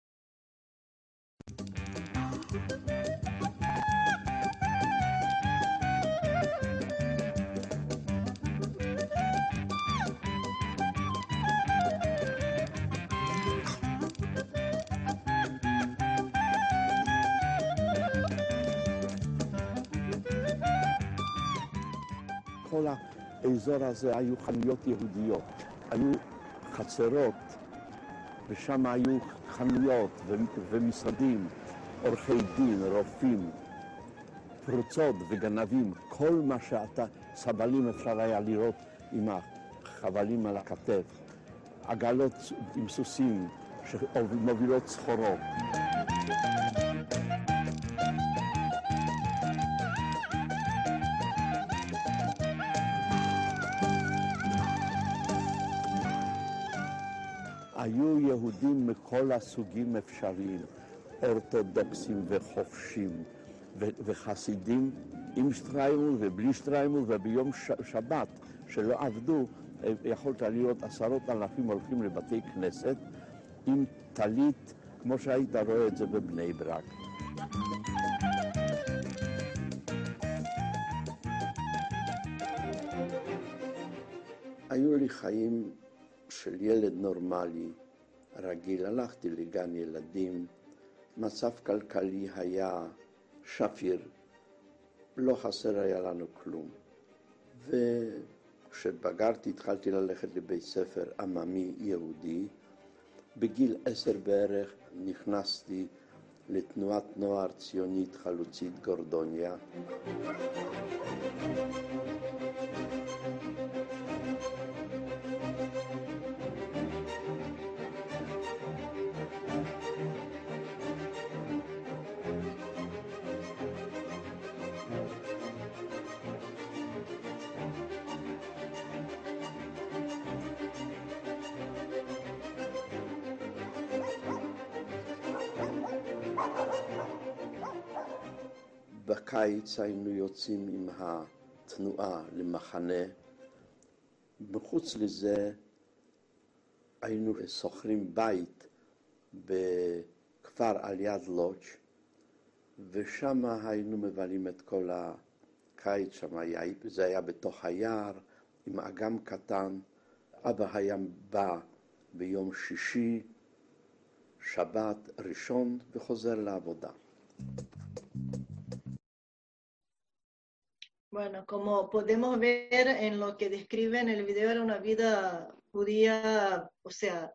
[SPEAKER 5] כל האזור הזה היו חנויות יהודיות, היו חצרות, ושם היו חנויות ומשרדים, עורכי דין, רופאים, פרוצות וגנבים, כל מה שאתה, סבלים אפשר היה לראות עם החבלים על הכתף, עגלות עם סוסים שמובילות סחורות. היו יהודים מכל הסוגים אפשריים, אורתודוקסים וחופשים וחסידים עם שטריימל ובלי שטריימל, וביום שבת שלא עבדו יכולת להיות עשרות אלפים הולכים לבתי כנסת עם טלית, כמו שהיית רואה את זה בבני ברק. היו לי חיים של ילד נורמלי, רגיל. הלכתי לגן ילדים, מצב כלכלי היה שפיר, לא חסר היה לנו כלום. וכשבגרתי התחלתי ללכת לבית ספר עממי יהודי. בגיל עשר בערך נכנסתי לתנועת נוער ציונית חלוצית גורדוניה. בקיץ היינו יוצאים עם התנועה למחנה. מחוץ לזה היינו שוכרים בית בכפר על יד לודג', ושם היינו מבלים את כל הקיץ. שם היה, זה היה בתוך היער עם אגם קטן. אבא היה בא ביום שישי, שבת ראשון, וחוזר לעבודה.
[SPEAKER 2] Bueno, como podemos ver en lo que describe en el video, era una vida judía, o sea,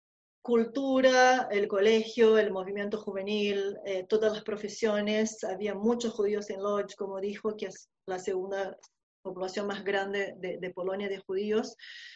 [SPEAKER 2] cultura, el colegio, el movimiento juvenil, eh, todas las profesiones. Había muchos judíos en Lodz, como dijo, que es la segunda población más grande de, de Polonia de judíos.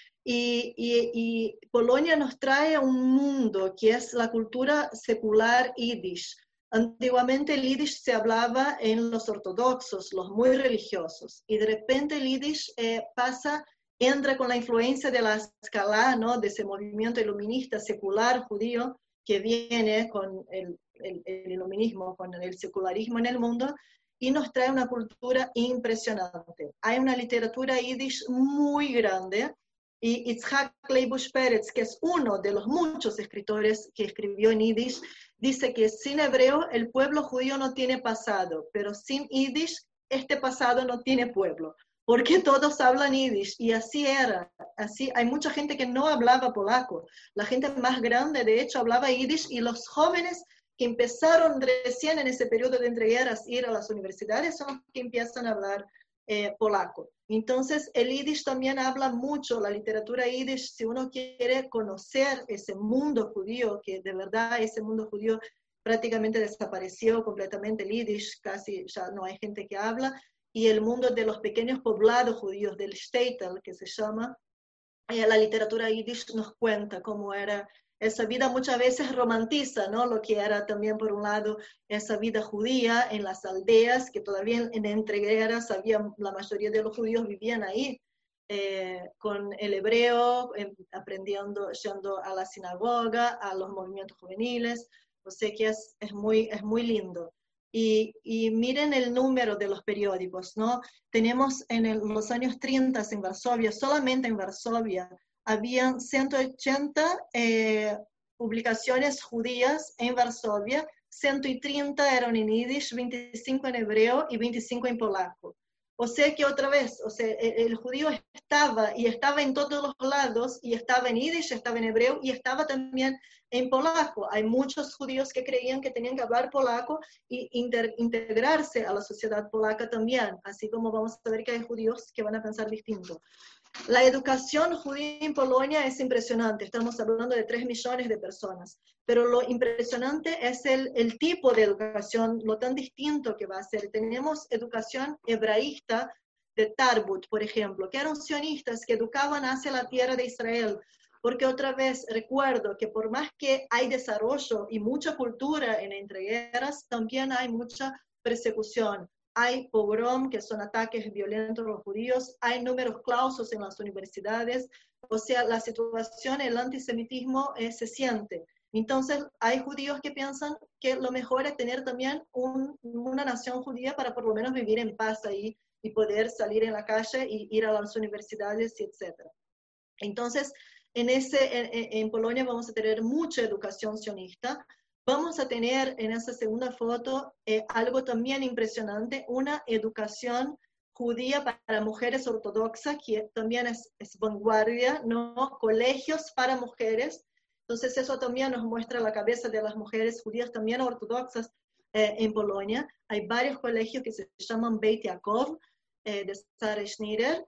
[SPEAKER 2] Y, y, y Polonia nos trae un mundo que es la cultura secular yiddish. Antiguamente el yiddish se hablaba en los ortodoxos, los muy religiosos, y de repente el yiddish eh, pasa, entra con la influencia de la Escalá, ¿no? De ese movimiento iluminista secular judío que viene con el, el, el iluminismo, con el secularismo en el mundo, y nos trae una cultura impresionante. Hay una literatura yiddish muy grande, y Itzhak Leibush Peretz, que es uno de los muchos escritores que escribió en yiddish, dice que sin hebreo el pueblo judío no tiene pasado, pero sin yiddish este pasado no tiene pueblo, porque todos hablan yiddish, y así era. Así, hay mucha gente que no hablaba polaco, la gente más grande de hecho hablaba yiddish, y los jóvenes que empezaron recién en ese periodo de entreguerras ir a las universidades son los que empiezan a hablar eh, polaco. Entonces el yiddish también habla mucho, la literatura yiddish, si uno quiere conocer ese mundo judío, que de verdad ese mundo judío prácticamente desapareció completamente, el yiddish casi ya no hay gente que habla, y el mundo de los pequeños poblados judíos, del shtetl que se llama, eh, la literatura yiddish nos cuenta cómo era esa vida. Muchas veces romantiza, ¿no? Lo que era también, por un lado, esa vida judía en las aldeas, que todavía en entreguerras había, la mayoría de los judíos vivían ahí, eh, con el hebreo, eh, aprendiendo, yendo a la sinagoga, a los movimientos juveniles. O sea que es, es, muy, es muy lindo. Y, y miren el número de los periódicos, ¿no? Tenemos en el, los años treinta en Varsovia, solamente en Varsovia, habían ciento ochenta eh, publicaciones judías en Varsovia, ciento treinta eran en yiddish, veinticinco en hebreo y veinticinco en polaco. O sea que otra vez, o sea, el, el judío estaba, y estaba en todos los lados, y estaba en yiddish, estaba en hebreo, y estaba también en polaco. Hay muchos judíos que creían que tenían que hablar polaco y inter, integrarse a la sociedad polaca también, así como vamos a ver que hay judíos que van a pensar distinto. La educación judía en Polonia es impresionante, estamos hablando de tres millones de personas, pero lo impresionante es el, el tipo de educación, lo tan distinto que va a ser. Tenemos educación hebraísta de Tarbut, por ejemplo, que eran sionistas que educaban hacia la tierra de Israel, porque otra vez recuerdo que por más que hay desarrollo y mucha cultura en entreguerras, también hay mucha persecución. Hay pogrom, que son ataques violentos a los judíos, hay números clausos en las universidades, o sea, la situación, el antisemitismo eh, se siente. Entonces, hay judíos que piensan que lo mejor es tener también un, una nación judía para por lo menos vivir en paz ahí y poder salir en la calle y ir a las universidades, etcétera. Entonces, en, ese, en, en Polonia vamos a tener mucha educación sionista. Vamos a tener en esa segunda foto eh, algo también impresionante, una educación judía para mujeres ortodoxas, que también es, es vanguardia, ¿no? Colegios para mujeres. Entonces eso también nos muestra la cabeza de las mujeres judías también ortodoxas eh, en Polonia. Hay varios colegios que se llaman Beit Yaakov, eh, de Sarah Schneider,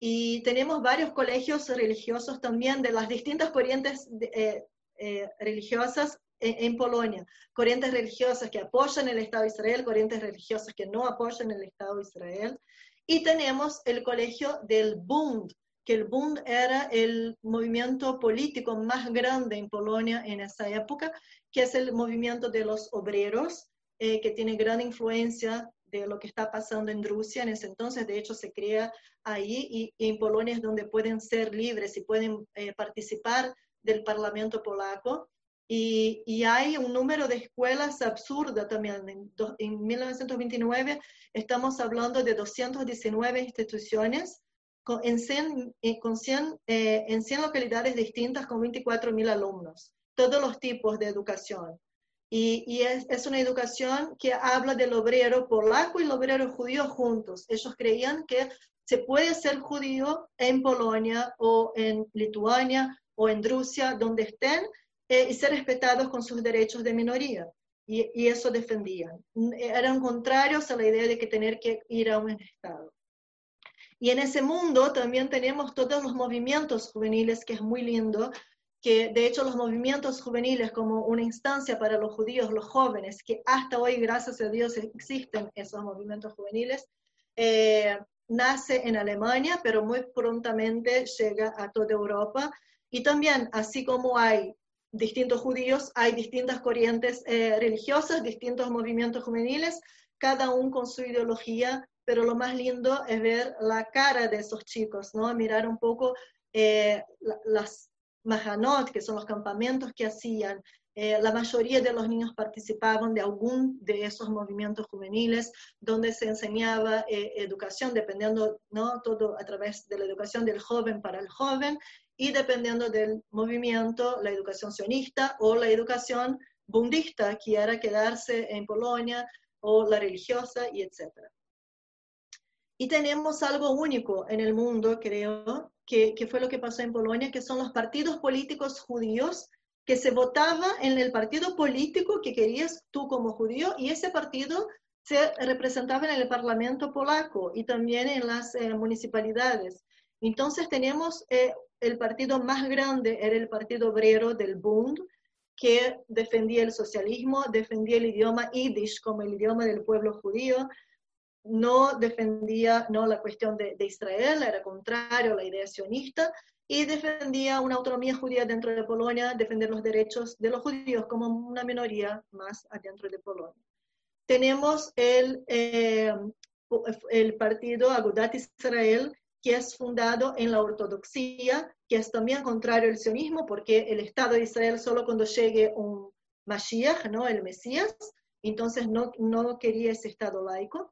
[SPEAKER 2] y tenemos varios colegios religiosos también de las distintas corrientes de, eh, eh, religiosas en, en Polonia, corrientes religiosas que apoyan el Estado de Israel, corrientes religiosas que no apoyan el Estado de Israel, y tenemos el colegio del Bund, que el Bund era el movimiento político más grande en Polonia en esa época, que es el movimiento de los obreros, eh, que tiene gran influencia de lo que está pasando en Rusia en ese entonces. De hecho se crea ahí, y, y en Polonia es donde pueden ser libres y pueden eh, participar del Parlamento polaco, y, y hay un número de escuelas absurda también. En, do, en mil novecientos veintinueve estamos hablando de doscientas diecinueve instituciones, con, en, cien, con cien, eh, en cien localidades distintas, con veinticuatro mil alumnos, todos los tipos de educación. Y, y es, es una educación que habla del obrero polaco y el obrero judío juntos. Ellos creían que se puede ser judío en Polonia o en Lituania o en Rusia, donde estén, eh, y ser respetados con sus derechos de minoría. Y, y eso defendían. Eran contrarios a la idea de que tener que ir a un Estado. Y en ese mundo también tenemos todos los movimientos juveniles, que es muy lindo, que de hecho los movimientos juveniles como una instancia para los judíos, los jóvenes, que hasta hoy, gracias a Dios, existen esos movimientos juveniles, eh, nace en Alemania, pero muy prontamente llega a toda Europa. Y también, así como hay distintos judíos, hay distintas corrientes eh, religiosas, distintos movimientos juveniles, cada uno con su ideología, pero lo más lindo es ver la cara de esos chicos, ¿no? Mirar un poco eh, la, las Mahanot, que son los campamentos que hacían. Eh, la mayoría de los niños participaban de algún de esos movimientos juveniles, donde se enseñaba eh, educación, dependiendo, ¿no? Todo a través de la educación del joven para el joven, y dependiendo del movimiento, la educación sionista o la educación bundista, que era quedarse en Polonia, o la religiosa, y etcétera. Y tenemos algo único en el mundo, creo, que, que fue lo que pasó en Polonia, que son los partidos políticos judíos, que se votaba en el partido político que querías tú como judío, y ese partido se representaba en el Parlamento polaco y también en las eh, municipalidades. Entonces tenemos eh, el partido más grande, era el Partido Obrero del Bund, que defendía el socialismo, defendía el idioma yiddish como el idioma del pueblo judío, no defendía no la cuestión de, de Israel, era contrario a la idea sionista, y defendía una autonomía judía dentro de Polonia, defender los derechos de los judíos como una minoría más adentro de Polonia. Tenemos el, eh, el partido Agudat Israel, que es fundado en la ortodoxia, que es también contrario al sionismo, porque el Estado de Israel solo cuando llegue un Mashiach, ¿no? El Mesías, entonces no, no quería ese Estado laico.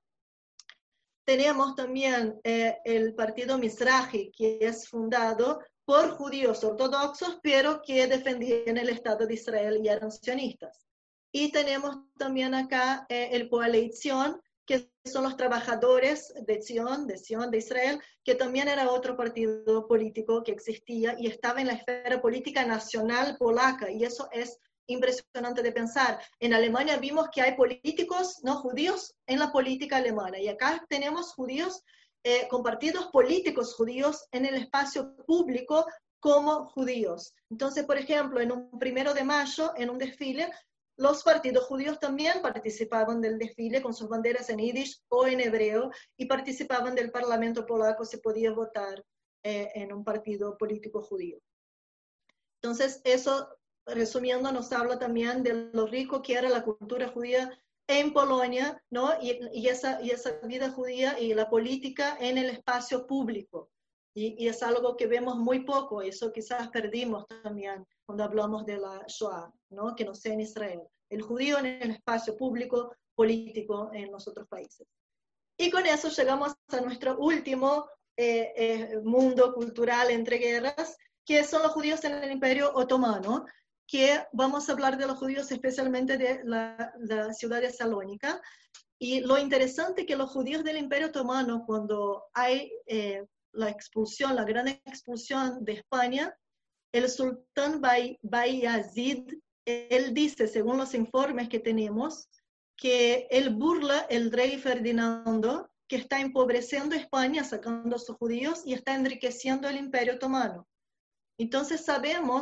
[SPEAKER 2] Tenemos también eh, el partido Mizrahi, que es fundado por judíos ortodoxos, pero que defendían el Estado de Israel y eran sionistas. Y tenemos también acá eh, el Poalei Zion, que son los trabajadores de Zion, de Zion, de Israel, que también era otro partido político que existía y estaba en la esfera política nacional polaca, y eso es impresionante de pensar. En Alemania vimos que hay políticos no judíos en la política alemana, y acá tenemos judíos eh, con partidos políticos judíos en el espacio público como judíos. Entonces, por ejemplo, en un primero de mayo, en un desfile, los partidos judíos también participaban del desfile con sus banderas en yiddish o en hebreo, y participaban del Parlamento polaco, se podía votar eh, en un partido político judío. Entonces, eso, resumiendo, nos habla también de lo rico que era la cultura judía en Polonia, ¿no? Y, y, esa, y esa vida judía y la política en el espacio público. Y, y es algo que vemos muy poco, eso quizás perdimos también cuando hablamos de la Shoah, ¿no? Que no sea en Israel. El judío en el espacio público, político en los otros países. Y con eso llegamos a nuestro último eh, eh, mundo cultural entre guerras, que son los judíos en el Imperio Otomano, que vamos a hablar de los judíos especialmente de la, la ciudad de Salónica. Y lo interesante es que los judíos del Imperio Otomano, cuando hay eh, la expulsión, la gran expulsión de España, el sultán Bayazid, él dice, según los informes que tenemos, que él burla el rey Ferdinando, que está empobreciendo España, sacando a sus judíos, y está enriqueciendo el Imperio Otomano. Entonces sabemos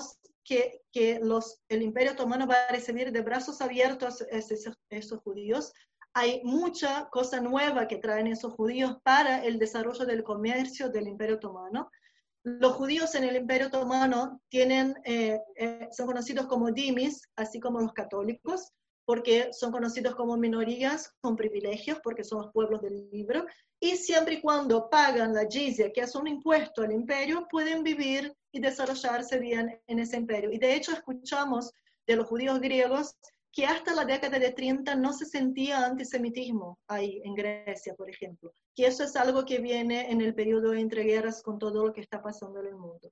[SPEAKER 2] que, que los, el Imperio Otomano va a recibir de brazos abiertos a esos, esos judíos. Hay mucha cosa nueva que traen esos judíos para el desarrollo del comercio del Imperio Otomano. Los judíos en el Imperio Otomano tienen, eh, eh, son conocidos como dhimis, así como los católicos, porque son conocidos como minorías con privilegios, porque son los pueblos del libro, y siempre y cuando pagan la jizya, que es un impuesto al imperio, pueden vivir y desarrollarse bien en ese imperio. Y de hecho escuchamos de los judíos griegos que hasta la década de treinta no se sentía antisemitismo ahí en Grecia, por ejemplo, que eso es algo que viene en el periodo de entreguerras con todo lo que está pasando en el mundo.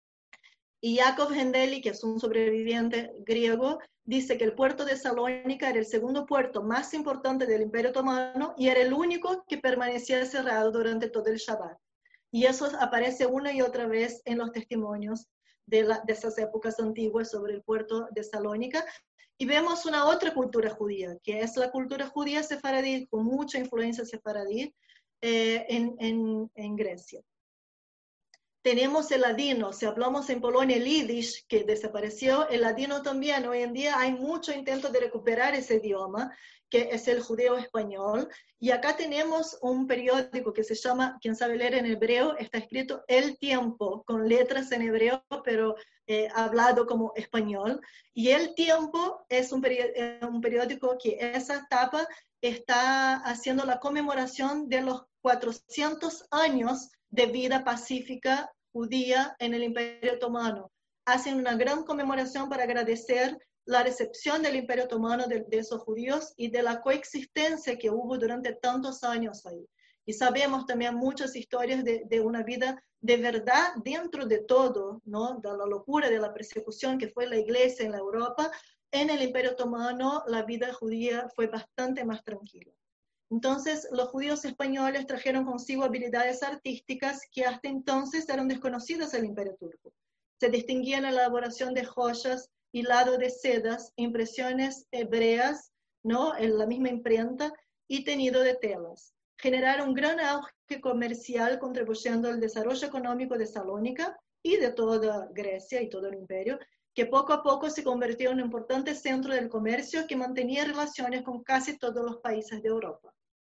[SPEAKER 2] Y Yakov Hendeli, que es un sobreviviente griego, dice que el puerto de Salónica era el segundo puerto más importante del Imperio Otomano y era el único que permanecía cerrado durante todo el Shabbat. Y eso aparece una y otra vez en los testimonios de, la, de esas épocas antiguas sobre el puerto de Salónica. Y vemos una otra cultura judía, que es la cultura judía sefaradí, con mucha influencia sefaradí eh, en, en, en Grecia. Tenemos el ladino, si hablamos en Polonia el yiddish, que desapareció, el ladino también. Hoy en día hay mucho intento de recuperar ese idioma, que es el judeo español. Y acá tenemos un periódico que se llama, quien sabe leer en hebreo, está escrito El Tiempo, con letras en hebreo, pero eh, hablado como español. Y El Tiempo es un, periódico, un periódico que esa etapa está haciendo la conmemoración de los cuatrocientos años de vida pacífica judía en el Imperio Otomano. Hacen una gran conmemoración para agradecer la recepción del Imperio Otomano de, de esos judíos y de la coexistencia que hubo durante tantos años ahí. Y sabemos también muchas historias de, de una vida de verdad dentro de todo, ¿no? De la locura, de la persecución que fue la iglesia en la Europa. En el Imperio Otomano la vida judía fue bastante más tranquila. Entonces, los judíos españoles trajeron consigo habilidades artísticas que hasta entonces eran desconocidas en el Imperio Turco. Se distinguían en la elaboración de joyas, hilado de sedas, impresiones hebreas, ¿no? En la misma imprenta, y teñido de telas. Generaron un gran auge comercial contribuyendo al desarrollo económico de Salónica y de toda Grecia y todo el imperio, que poco a poco se convirtió en un importante centro del comercio que mantenía relaciones con casi todos los países de Europa.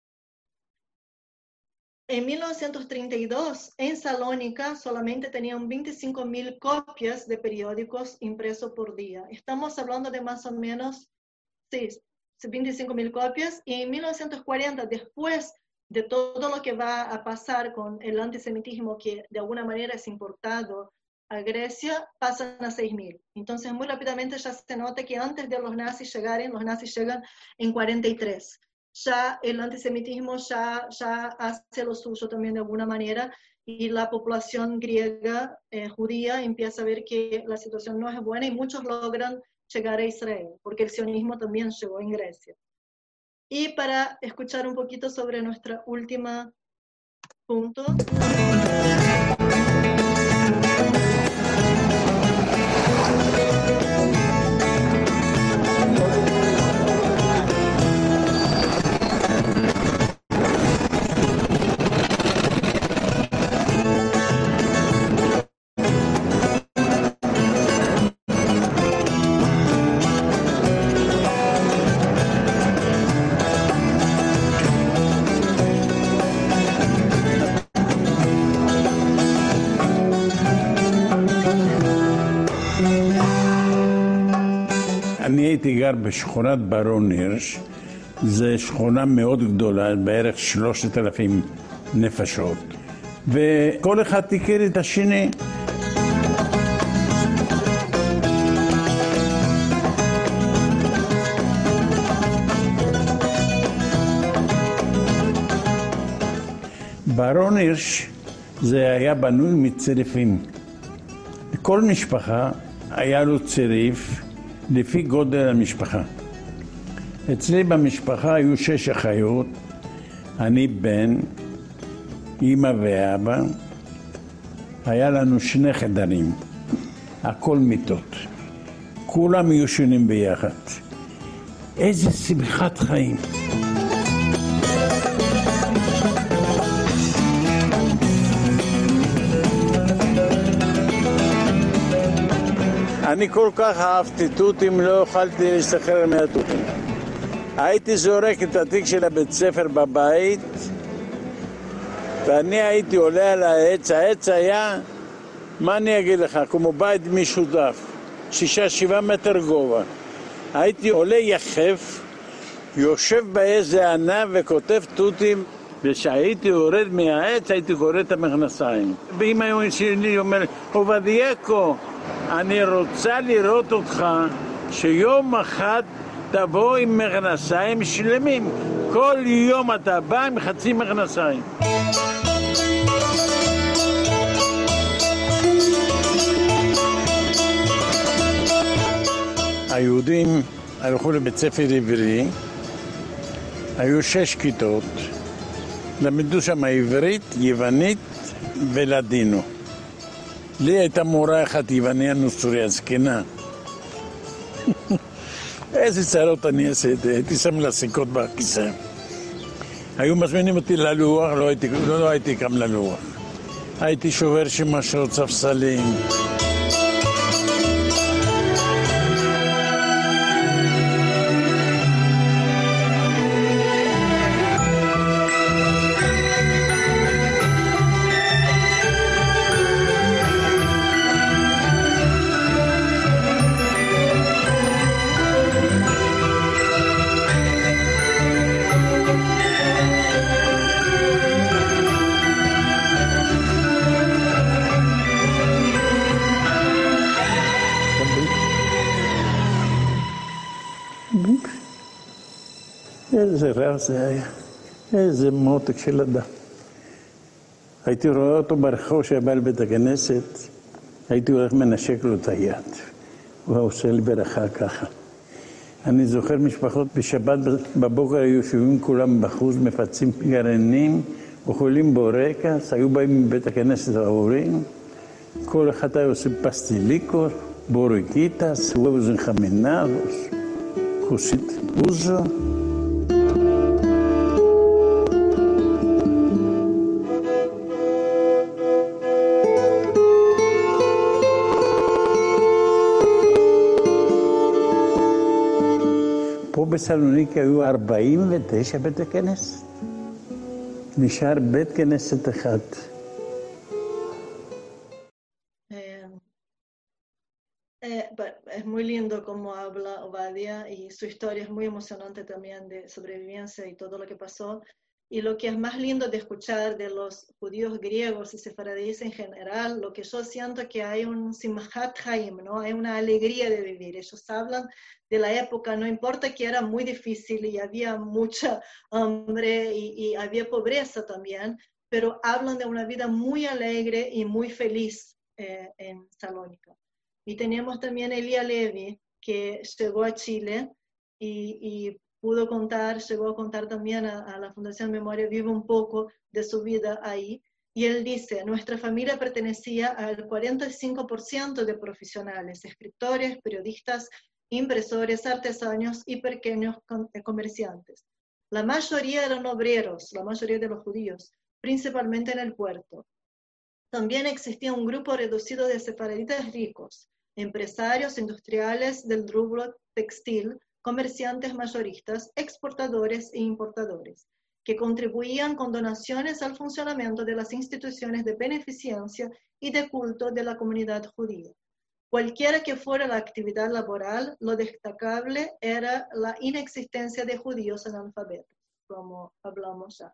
[SPEAKER 2] En mil novecientos treinta y dos, en Salónica solamente tenían veinticinco mil copias de periódicos impresos por día. Estamos hablando de más o menos, sí, veinticinco mil copias. Y en mil novecientos cuarenta, después de todo lo que va a pasar con el antisemitismo que de alguna manera es importado a Grecia, pasan a seis mil. Entonces muy rápidamente ya se nota que antes de los nazis llegarem, los nazis llegan en cuarenta y tres. Ya el antisemitismo ya, ya hace lo suyo también de alguna manera, y la población griega, eh, judía, empieza a ver que la situación no es buena y muchos logran llegar a Israel, porque el sionismo también llegó en Grecia. Y para escuchar un poquito sobre nuestra última punto.
[SPEAKER 6] אני הייתי גר בשכונת ברון הירש, זו שכונה מאוד גדולה, בערך שלושת אלפים נפשות, וכל אחד הכיר את השני. ברון הירש זה היה בנוי מצריפים. כל משפחה היה לו צריף לפי גודל המשפחה. אצלי במשפחה היו שש אחיות, אני בן, אמא ואבא, היה לנו שני חדרים, הכל מיטות, כולם ישנים ביחד. איזה שמחת חיים. אני כל כך אהבתי תותים, לא יכולתי להשתחרר מהתותים. הייתי זורק את התיק של הבית ספר בבית, ואני הייתי עולה על העץ. העץ היה, מה אני אגיד לך, כמו בית משותף, שישה, שבעה מטר גובה. הייתי עולה יחף, יושב באיזה ענב וכותב תותים, וכשהייתי יורד מהעץ הייתי קורא את המכנסיים. ואמא שלי אומרת, עובדייקו, אני רוצה לראות אותך שיום אחד תבוא עם מכנסיים שלמים. כל יום אתה בא עם חצי מכנסיים. היהודים הלכו לבית ספר עברי, היו שש כיתות, למדו שם עברית, יוונית ולדינו. לי הייתה מורה אחת יווניה נוצריה זקנה. איזה צרות אני עשיתי, הייתי שם לה סיכות בכיסא. היו מזמינים אותי ללוח, לא הייתי, לא, לא הייתי קם ללוח. הייתי שובר שמשות, ספסלים. איזה רב זה היה, איזה מותק של אדם. הייתי רואה אותו ברחוב שבא לבית הכנסת, הייתי הולך מנשק לו את היד. הוא עושה לי ברכה ככה. אני זוכר משפחות בשבת בבוקר היו יושבים כולם בחוץ, מפצים גרעינים, אוכלים בורקס, היו באים מבית הכנסת ההורים, כל אחד היה עושה פסטיליקות, בורקיטס, huevos enjaminados, כוסית אוזו. פה בסלוניקי היו ארבעים ותשע בית כנסת. נשאר בית כנסת אחד.
[SPEAKER 2] Es muy lindo cómo habla Obadia y su historia es muy emocionante también de sobrevivencia y todo lo que pasó. Y lo que es más lindo de escuchar de los judíos griegos y sefaradíes en general, lo que yo siento que hay un simchat haim, ¿no? Hay una alegría de vivir. Ellos hablan de la época, no importa que era muy difícil y había mucha hambre y, y había pobreza también, pero hablan de una vida muy alegre y muy feliz eh, en Salónica. Y tenemos también Elia Levi, que llegó a Chile y, y pudo contar, llegó a contar también a, a la Fundación Memoria Viva un poco de su vida ahí. Y él dice, nuestra familia pertenecía al cuarenta y cinco por ciento de profesionales, escritores, periodistas, impresores, artesanos y pequeños comerciantes. La mayoría eran obreros, la mayoría de los judíos, principalmente en el puerto. También existía un grupo reducido de sefaraditas ricos, empresarios industriales del rubro textil, comerciantes mayoristas, exportadores e importadores, que contribuían con donaciones al funcionamiento de las instituciones de beneficencia y de culto de la comunidad judía. Cualquiera que fuera la actividad laboral, lo destacable era la inexistencia de judíos analfabetos, como hablamos ya.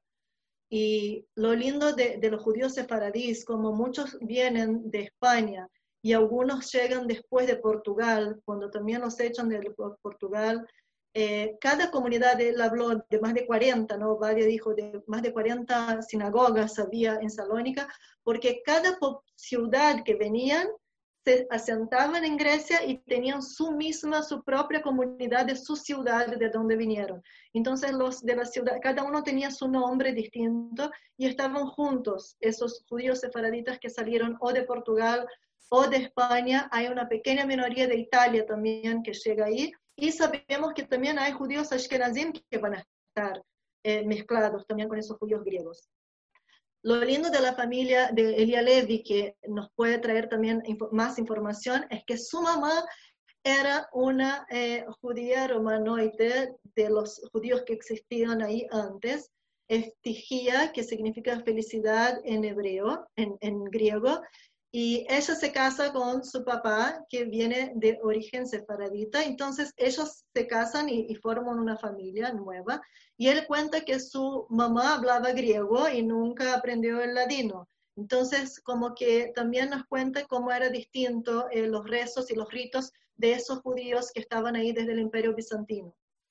[SPEAKER 2] Y lo lindo de, de los judíos sefaradíes, como muchos vienen de España y algunos llegan después de Portugal, cuando también los echan de Portugal, eh, cada comunidad, él habló de más de cuarenta, ¿no? Vadia dijo de más de cuarenta sinagogas había en Salónica, porque cada ciudad que venían se asentaban en Grecia y tenían su misma, su propia comunidad de su ciudad de donde vinieron. Entonces los de la ciudad, cada uno tenía su nombre distinto y estaban juntos, esos judíos sefaraditas que salieron o de Portugal o de España. Hay una pequeña minoría de Italia también que llega ahí, y sabemos que también hay judíos ashkenazim que van a estar eh, mezclados también con esos judíos griegos. Lo lindo de la familia de Elia Levy, que nos puede traer también inf- más información, es que su mamá era una eh, judía romanoide de los judíos que existían ahí antes, Estigia, que significa felicidad en hebreo, en, en griego, y ella se casa con su papá, que viene de origen sefaradita, entonces ellos se casan y, y forman una familia nueva, y él cuenta que su mamá hablaba griego y nunca aprendió el ladino. Entonces, como que también nos cuenta cómo era distinto eh, los rezos y los ritos de esos judíos que estaban ahí desde el Imperio Bizantino.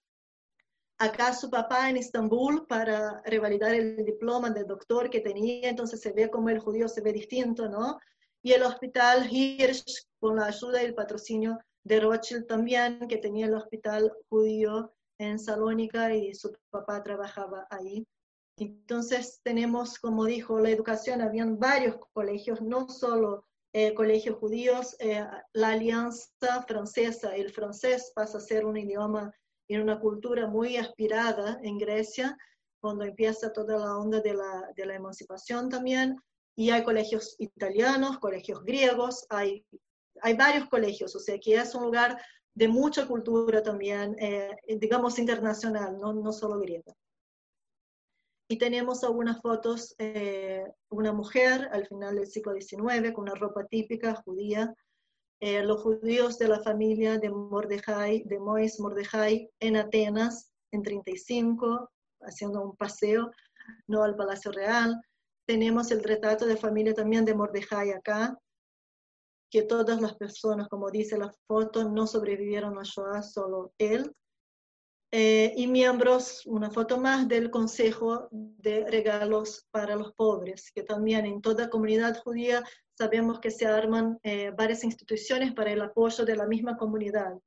[SPEAKER 2] Acá su papá en Estambul para revalidar el diploma de doctor que tenía, entonces se ve como el judío se ve distinto, ¿no? Y el hospital Hirsch, con la ayuda y el patrocinio de Rothschild también, que tenía el hospital judío en Salónica y su papá trabajaba ahí. Entonces tenemos, como dijo, la educación, habían varios colegios, no solo eh, colegios judíos, eh, la alianza francesa, el francés pasa a ser un idioma y una cultura muy aspirada en Grecia, cuando empieza toda la onda de la, de la emancipación también, y hay colegios italianos, colegios griegos, hay, hay varios colegios, o sea que es un lugar de mucha cultura también, eh, digamos internacional, no, no solo griega. Y tenemos algunas fotos, eh, una mujer al final del siglo diecinueve con una ropa típica judía, eh, los judíos de la familia de Mordejai, de Mois Mordejai, en Atenas, en treinta y cinco, haciendo un paseo, no al Palacio Real. Tenemos el retrato de familia también de Mordejai acá, que todas las personas, como dice la foto, no sobrevivieron a Shoah, solo él. Eh, y miembros, una foto más del Consejo de Regalos para los Pobres, que también en toda comunidad judía sabemos que se arman eh, varias instituciones para el apoyo de la misma comunidad.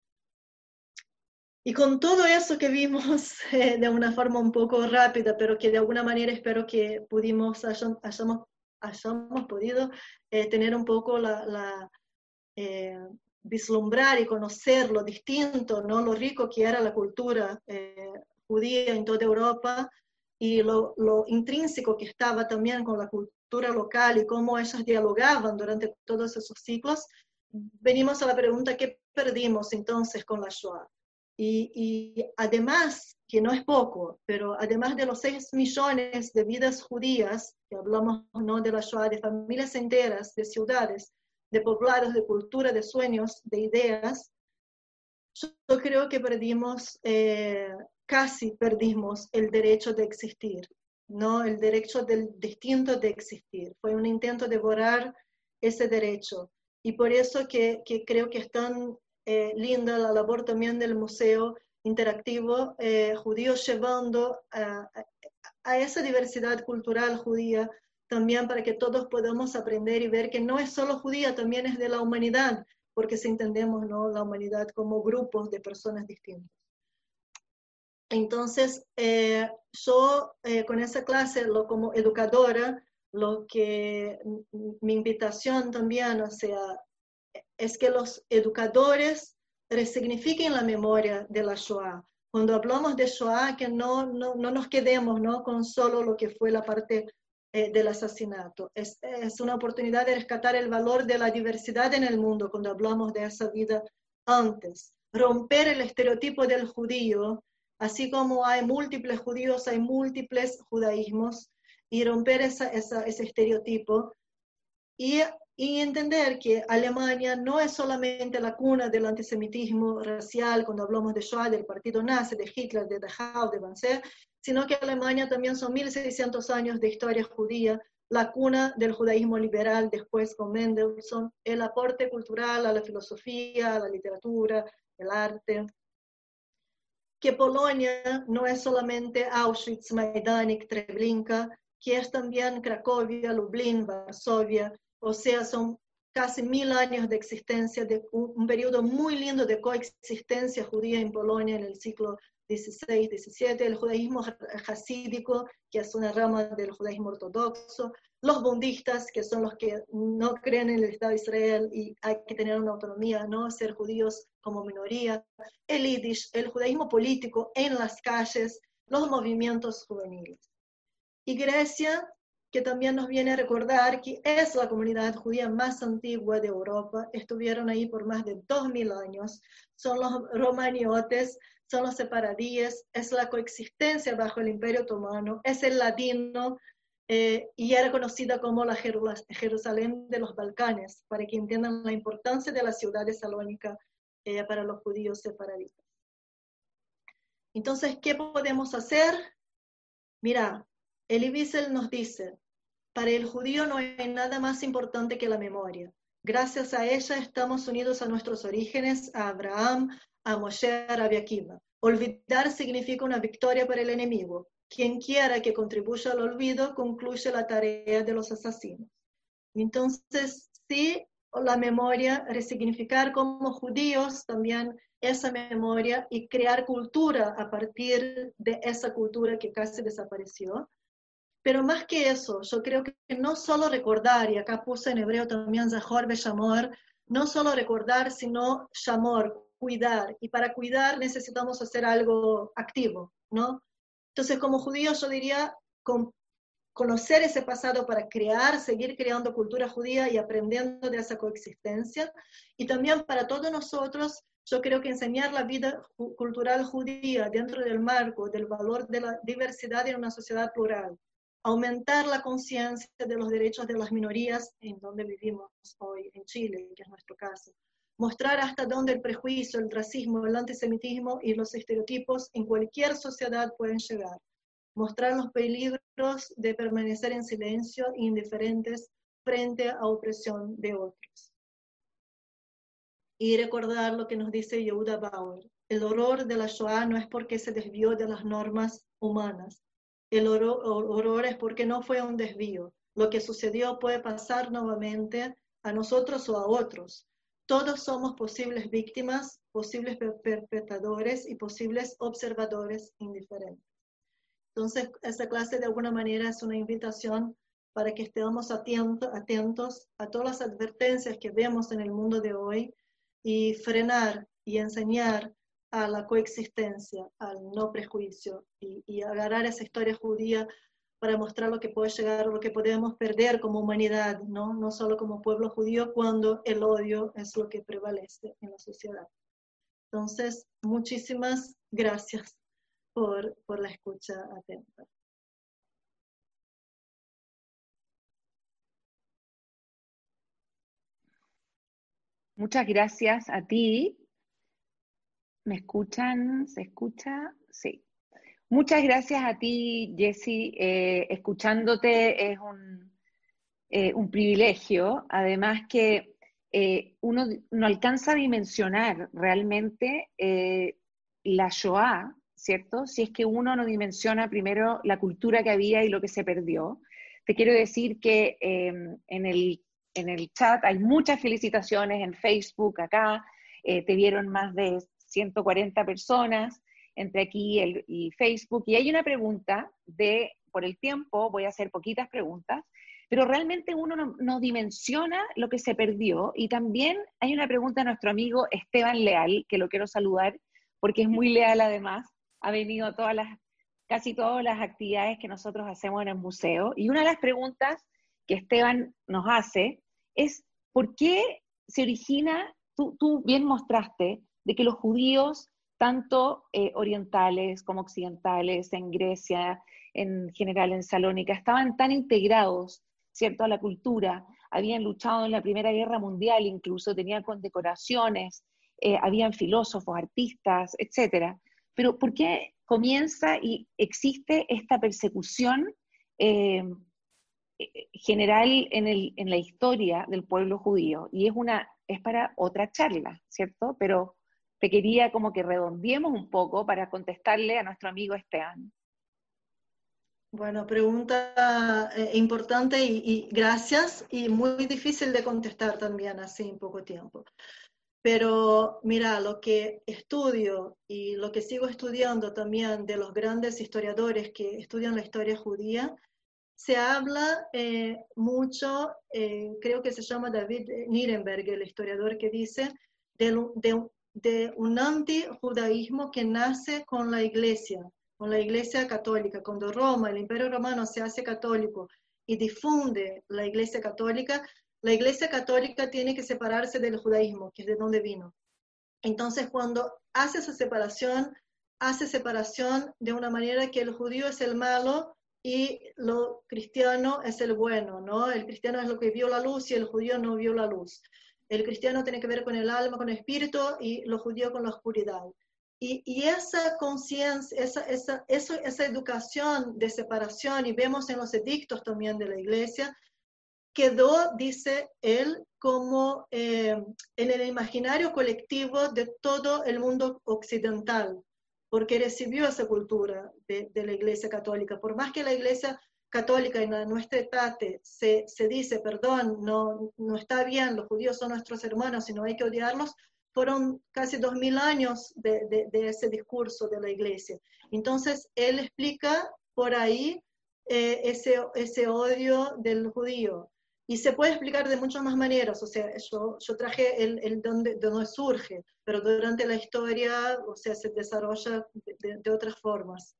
[SPEAKER 2] Y con todo eso que vimos eh, de una forma un poco rápida, pero que de alguna manera espero que pudimos, hayamos, hayamos, hayamos podido eh, tener un poco la... la eh, vislumbrar y conocer lo distinto, ¿no? Lo rico que era la cultura eh, judía en toda Europa y lo, lo intrínseco que estaba también con la cultura local y cómo ellas dialogaban durante todos esos ciclos, venimos a la pregunta, ¿qué perdimos entonces con la Shoah? Y, y además, que no es poco, pero además de los seis millones de vidas judías, que hablamos, ¿no?, de la Shoah, de familias enteras, de ciudades, de poblados, de cultura, de sueños, de ideas, yo creo que perdimos, eh, casi perdimos el derecho de existir, ¿no? El derecho del distinto de existir. Fue un intento de borrar ese derecho. Y por eso que, que creo que es tan eh, linda la labor también del Museo Interactivo eh, Judío, llevando a, a, a esa diversidad cultural judía también para que todos podamos aprender y ver que no es solo judía, también es de la humanidad, porque si entendemos, ¿no?, la humanidad como grupos de personas distintas. Entonces, eh, yo eh, con esa clase, lo, como educadora, lo que mi invitación también, o sea, es que los educadores resignifiquen la memoria de la Shoah. Cuando hablamos de Shoah, que no, no, no nos quedemos, ¿no?, con solo lo que fue la parte eh, del asesinato. Es, es una oportunidad de rescatar el valor de la diversidad en el mundo cuando hablamos de esa vida antes. Romper el estereotipo del judío, así como hay múltiples judíos, hay múltiples judaísmos, y romper esa, esa, ese estereotipo y, y entender que Alemania no es solamente la cuna del antisemitismo racial, cuando hablamos de Shoah, del partido nazi, de Hitler, de Dachau, de Banzer, sino que Alemania también son mil seiscientos años de historia judía, la cuna del judaísmo liberal, después con Mendelssohn, el aporte cultural a la filosofía, a la literatura, el arte. Que Polonia no es solamente Auschwitz, Majdanek, Treblinka, que es también Cracovia, Lublin, Varsovia, o sea, son casi mil años de existencia, de un, un periodo muy lindo de coexistencia judía en Polonia en el siglo dieciséis, diecisiete, el judaísmo hasídico, que es una rama del judaísmo ortodoxo, los bundistas, que son los que no creen en el Estado de Israel y hay que tener una autonomía, no ser judíos como minoría, el yiddish, el judaísmo político en las calles, los movimientos juveniles. Y Grecia que también nos viene a recordar que es la comunidad judía más antigua de Europa, estuvieron ahí por más de dos mil años, son los romaniotes, son los sefaradíes, es la coexistencia bajo el Imperio Otomano, es el ladino, eh, y era conocida como la Jerusalén de los Balcanes, para que entiendan la importancia de la ciudad de Salónica eh, para los judíos sefaraditas. Entonces, ¿qué podemos hacer? Mira, Elie Wiesel nos dice, para el judío no hay nada más importante que la memoria. Gracias a ella estamos unidos a nuestros orígenes, a Abraham, a Moshe, a Rabbi Akiva. Olvidar significa una victoria para el enemigo. Quien quiera que contribuya al olvido concluye la tarea de los asesinos. Entonces, sí, la memoria, resignificar como judíos también esa memoria y crear cultura a partir de esa cultura que casi desapareció. Pero más que eso, yo creo que no solo recordar, y acá puse en hebreo también Zahor Beshamor, no solo recordar, sino Shamor, cuidar. Y para cuidar necesitamos hacer algo activo, ¿no? Entonces, como judíos, yo diría con, conocer ese pasado para crear, seguir creando cultura judía y aprendiendo de esa coexistencia. Y también para todos nosotros, yo creo que enseñar la vida cultural judía dentro del marco del valor de la diversidad en una sociedad plural. Aumentar la conciencia de los derechos de las minorías en donde vivimos hoy, en Chile, que es nuestro caso. Mostrar hasta dónde el prejuicio, el racismo, el antisemitismo y los estereotipos en cualquier sociedad pueden llegar. Mostrar los peligros de permanecer en silencio e indiferentes frente a opresión de otros. Y recordar lo que nos dice Yehuda Bauer. El horror de la Shoah no es porque se desvió de las normas humanas. El horror, horror es porque no fue un desvío. Lo que sucedió puede pasar nuevamente a nosotros o a otros. Todos somos posibles víctimas, posibles perpetradores y posibles observadores indiferentes. Entonces, esta clase de alguna manera es una invitación para que estemos atento, atentos a todas las advertencias que vemos en el mundo de hoy y frenar y enseñar a la coexistencia, al no prejuicio y, y agarrar esa historia judía para mostrar lo que puede llegar, lo que podemos perder como humanidad, ¿no? No solo como pueblo judío, cuando el odio es lo que prevalece en la sociedad. Entonces, muchísimas gracias por, por la escucha atenta.
[SPEAKER 4] Muchas gracias a ti. ¿Me escuchan? ¿Se escucha? Sí. Muchas gracias a ti, Jessie. Eh, escuchándote es un, eh, un privilegio. Además que eh, uno no alcanza a dimensionar realmente eh, la Shoah, ¿cierto? Si es que uno no dimensiona primero la cultura que había y lo que se perdió. Te quiero decir que eh, en, el, en el chat hay muchas felicitaciones en Facebook acá. Eh, te vieron más de ciento cuarenta personas entre aquí el, y Facebook, y hay una pregunta de, por el tiempo voy a hacer poquitas preguntas, pero realmente uno no, no dimensiona lo que se perdió. Y también hay una pregunta de nuestro amigo Esteban Leal, que lo quiero saludar porque es muy leal además, ha venido a todas las, casi todas las actividades que nosotros hacemos en el museo, y una de las preguntas que Esteban nos hace es ¿por qué se origina, tú, tú bien mostraste, de que los judíos, tanto eh, orientales como occidentales, en Grecia, en general en Salónica, estaban tan integrados, ¿cierto?, a la cultura, habían luchado en la Primera Guerra Mundial, incluso tenían condecoraciones, eh, habían filósofos, artistas, etcétera. Pero ¿por qué comienza y existe esta persecución eh, general en, el, en la historia del pueblo judío? Y es, una, es para otra charla, ¿cierto? Pero te quería como que redondeemos un poco para contestarle a nuestro amigo Esteban.
[SPEAKER 2] Bueno, pregunta eh, importante y, y gracias, y muy difícil de contestar también así en poco tiempo. Pero mira, lo que estudio y lo que sigo estudiando también de los grandes historiadores que estudian la historia judía, se habla eh, mucho, eh, creo que se llama David Nirenberg, el historiador, que dice de, de, de un antijudaísmo que nace con la iglesia, con la iglesia católica. Cuando Roma, el Imperio Romano se hace católico y difunde la Iglesia Católica, la Iglesia Católica tiene que separarse del judaísmo, que es de donde vino. Entonces, cuando hace esa separación, hace separación de una manera que el judío es el malo y lo cristiano es el bueno, ¿no? El cristiano es lo que vio la luz y el judío no vio la luz. El cristiano tiene que ver con el alma, con el espíritu, y lo judío con la oscuridad. Y, y esa conciencia, esa, esa, esa, esa educación de separación, y vemos en los edictos también de la iglesia, quedó, dice él, como eh, en el imaginario colectivo de todo el mundo occidental, porque recibió esa cultura de, de la Iglesia Católica. Por más que la Iglesia Católica en la, nuestra etate se, se dice, perdón, no, no está bien, los judíos son nuestros hermanos y no hay que odiarlos, fueron casi dos mil años de, de, de ese discurso de la Iglesia. Entonces, él explica por ahí eh, ese, ese odio del judío. Y se puede explicar de muchas más maneras, o sea, yo, yo traje el, el donde, de donde surge, pero durante la historia, o sea, se desarrolla de, de, de otras formas.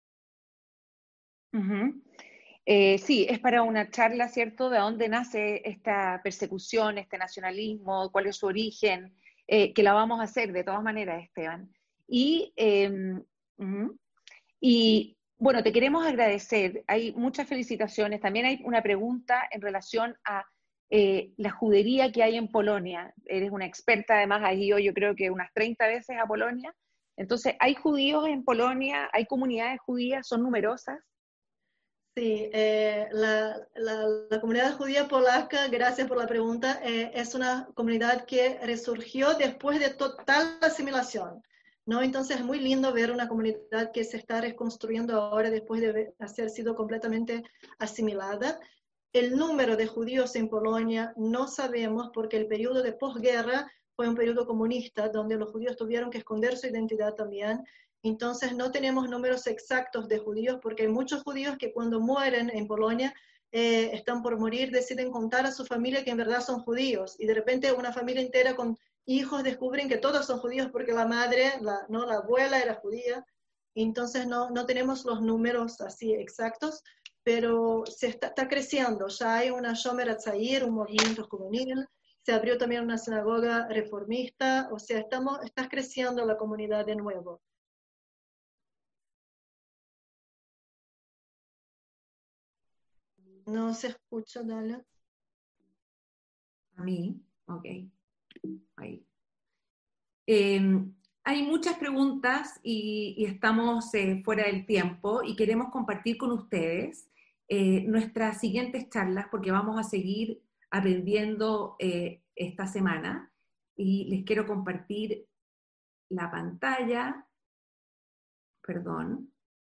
[SPEAKER 4] Uh-huh. Eh, sí, es para una charla, ¿cierto?, de dónde nace esta persecución, este nacionalismo, cuál es su origen, eh, que la vamos a hacer de todas maneras, Esteban. Y, eh, uh-huh. y bueno, te queremos agradecer, hay muchas felicitaciones, también hay una pregunta en relación a eh, la judería que hay en Polonia. Eres una experta, además has ido yo creo que unas treinta veces a Polonia. Entonces, ¿hay judíos en Polonia? ¿Hay comunidades judías? ¿Son numerosas?
[SPEAKER 2] Sí, eh, la, la, la comunidad judía polaca, gracias por la pregunta, eh, es una comunidad que resurgió después de total asimilación, ¿no? Entonces es muy lindo ver una comunidad que se está reconstruyendo ahora después de haber sido completamente asimilada. El número de judíos en Polonia no sabemos, porque el periodo de posguerra fue un periodo comunista donde los judíos tuvieron que esconder su identidad también. Entonces no tenemos números exactos de judíos, porque hay muchos judíos que cuando mueren en Polonia, eh, están por morir, deciden contar a su familia que en verdad son judíos, y de repente una familia entera con hijos descubren que todos son judíos porque la madre, la, ¿no? la abuela era judía. Entonces no, no tenemos los números así exactos, pero se está, está creciendo. Ya hay una Shomer Hatzair, un movimiento juvenil, se abrió también una sinagoga reformista, o sea, estamos, está creciendo la comunidad de nuevo. No se escucha, Dalia.
[SPEAKER 7] A mí, ok. Ahí. Eh, hay muchas preguntas y, y estamos eh, fuera del tiempo y queremos compartir con ustedes eh, nuestras siguientes charlas, porque vamos a seguir aprendiendo eh, esta semana, y les quiero compartir la pantalla. Perdón.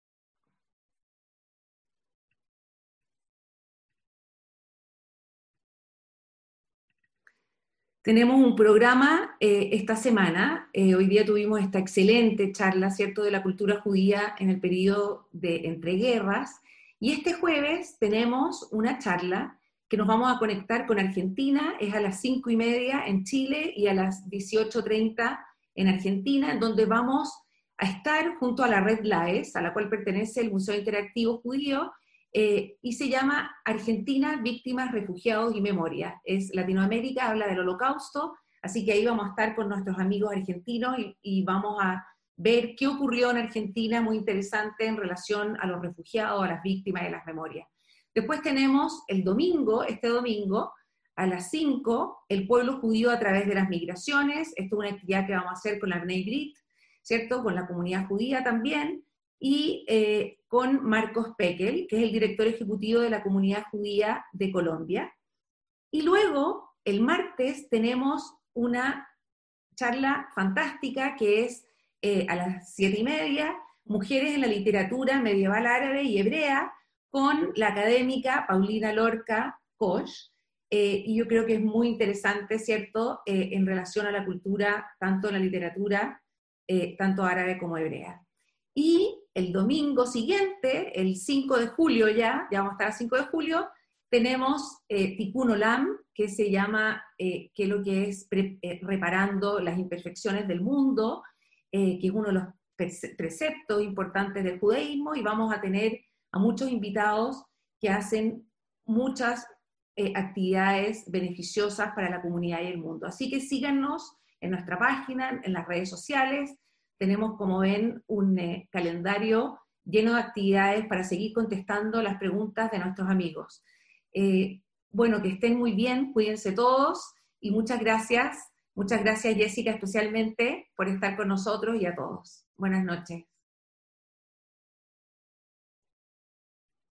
[SPEAKER 7] Tenemos un programa eh, esta semana. Eh, hoy día tuvimos esta excelente charla, ¿cierto?, de la cultura judía en el periodo de entreguerras. Y este jueves tenemos una charla que nos vamos a conectar con Argentina. Es a las cinco y media en Chile y a las dieciocho treinta en Argentina, en donde vamos a estar junto a la Red LAES, a la cual pertenece el Museo Interactivo Judío, Eh, y se llama Argentina, Víctimas, Refugiados y Memoria. Es Latinoamérica, habla del Holocausto, así que ahí vamos a estar con nuestros amigos argentinos y, y vamos a ver qué ocurrió en Argentina, muy interesante en relación a los refugiados, a las víctimas y a las memorias. Después tenemos el domingo, este domingo, a las cinco, el pueblo judío a través de las migraciones. Esto es una actividad que vamos a hacer con la Bnei Brit, ¿cierto?, con la comunidad judía también, y eh, con Marcos Pekel, que es el director ejecutivo de la comunidad judía de Colombia. Y luego, el martes, tenemos una charla fantástica que es eh, a las siete y media, Mujeres en la literatura medieval árabe y hebrea, con la académica Paulina Lorca Koch, eh, y yo creo que es muy interesante, ¿cierto?, eh, en relación a la cultura, tanto en la literatura, eh, tanto árabe como hebrea. Y el domingo siguiente, el cinco de julio ya, ya vamos a estar a cinco de julio, tenemos eh, Tikkun Olam, que se llama, eh, que lo que es pre, eh, reparando las imperfecciones del mundo, eh, que es uno de los preceptos importantes del judaísmo, y vamos a tener a muchos invitados que hacen muchas eh, actividades beneficiosas para la comunidad y el mundo. Así que síganos en nuestra página, en las redes sociales. Tenemos, como ven, un eh, calendario lleno de actividades para seguir contestando las preguntas de nuestros amigos. Eh, bueno, que estén muy bien, cuídense todos, y muchas gracias, muchas gracias Jessica especialmente por estar con nosotros y a todos. Buenas noches.